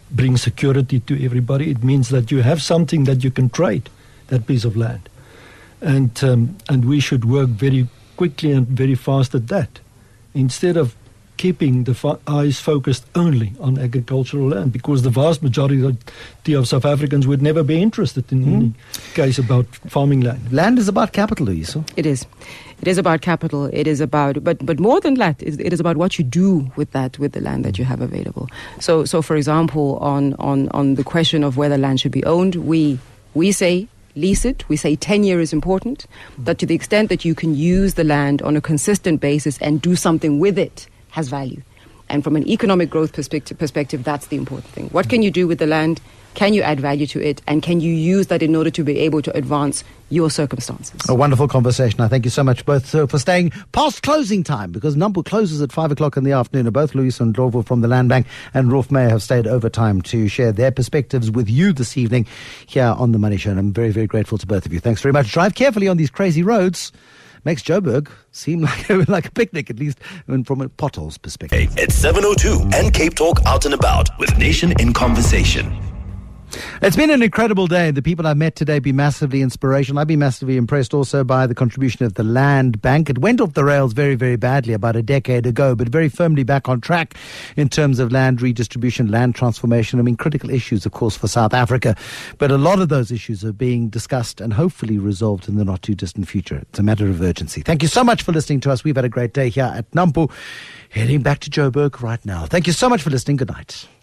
brings security to everybody. It means that you have something that you can trade, that piece of land. And um, and we should work very quickly and very fast at that, instead of keeping the fo- eyes focused only on agricultural land, because the vast majority of South Africans would never be interested in mm. any case about farming land. Land is about capital, Loyiso. It is. It is about capital. It is about, but but more than that, it is about what you do with that, with the land that you have available. So, so for example, on on on the question of whether land should be owned, we we say lease it. We say tenure is important, but to the extent that you can use the land on a consistent basis and do something with it has value. And from an economic growth perspective, perspective, that's the important thing. What can you do with the land? Can you add value to it? And can you use that in order to be able to advance your circumstances? A wonderful conversation. I thank you so much both uh, for staying past closing time, because Nampo closes at five o'clock in the afternoon. Both Loyiso and Ndlovu from the Land Bank and Rolf Meyer have stayed over time to share their perspectives with you this evening here on The Money Show. And I'm very, very grateful to both of you. Thanks very much. Drive carefully on these crazy roads. Makes Joburg seem like, like a picnic, at least from a potholes perspective. It's seven oh two and Cape Talk Out and About with Nation in Conversation. It's been an incredible day. The people I've met today have been massively inspirational. I've been massively impressed also by the contribution of the Land Bank. It went off the rails very, very badly about a decade ago, but very firmly back on track in terms of land redistribution, land transformation. I mean, critical issues, of course, for South Africa. But a lot of those issues are being discussed and hopefully resolved in the not too distant future. It's a matter of urgency. Thank you so much for listening to us. We've had a great day here at Nampo. Heading back to Joburg right now. Thank you so much for listening. Good night.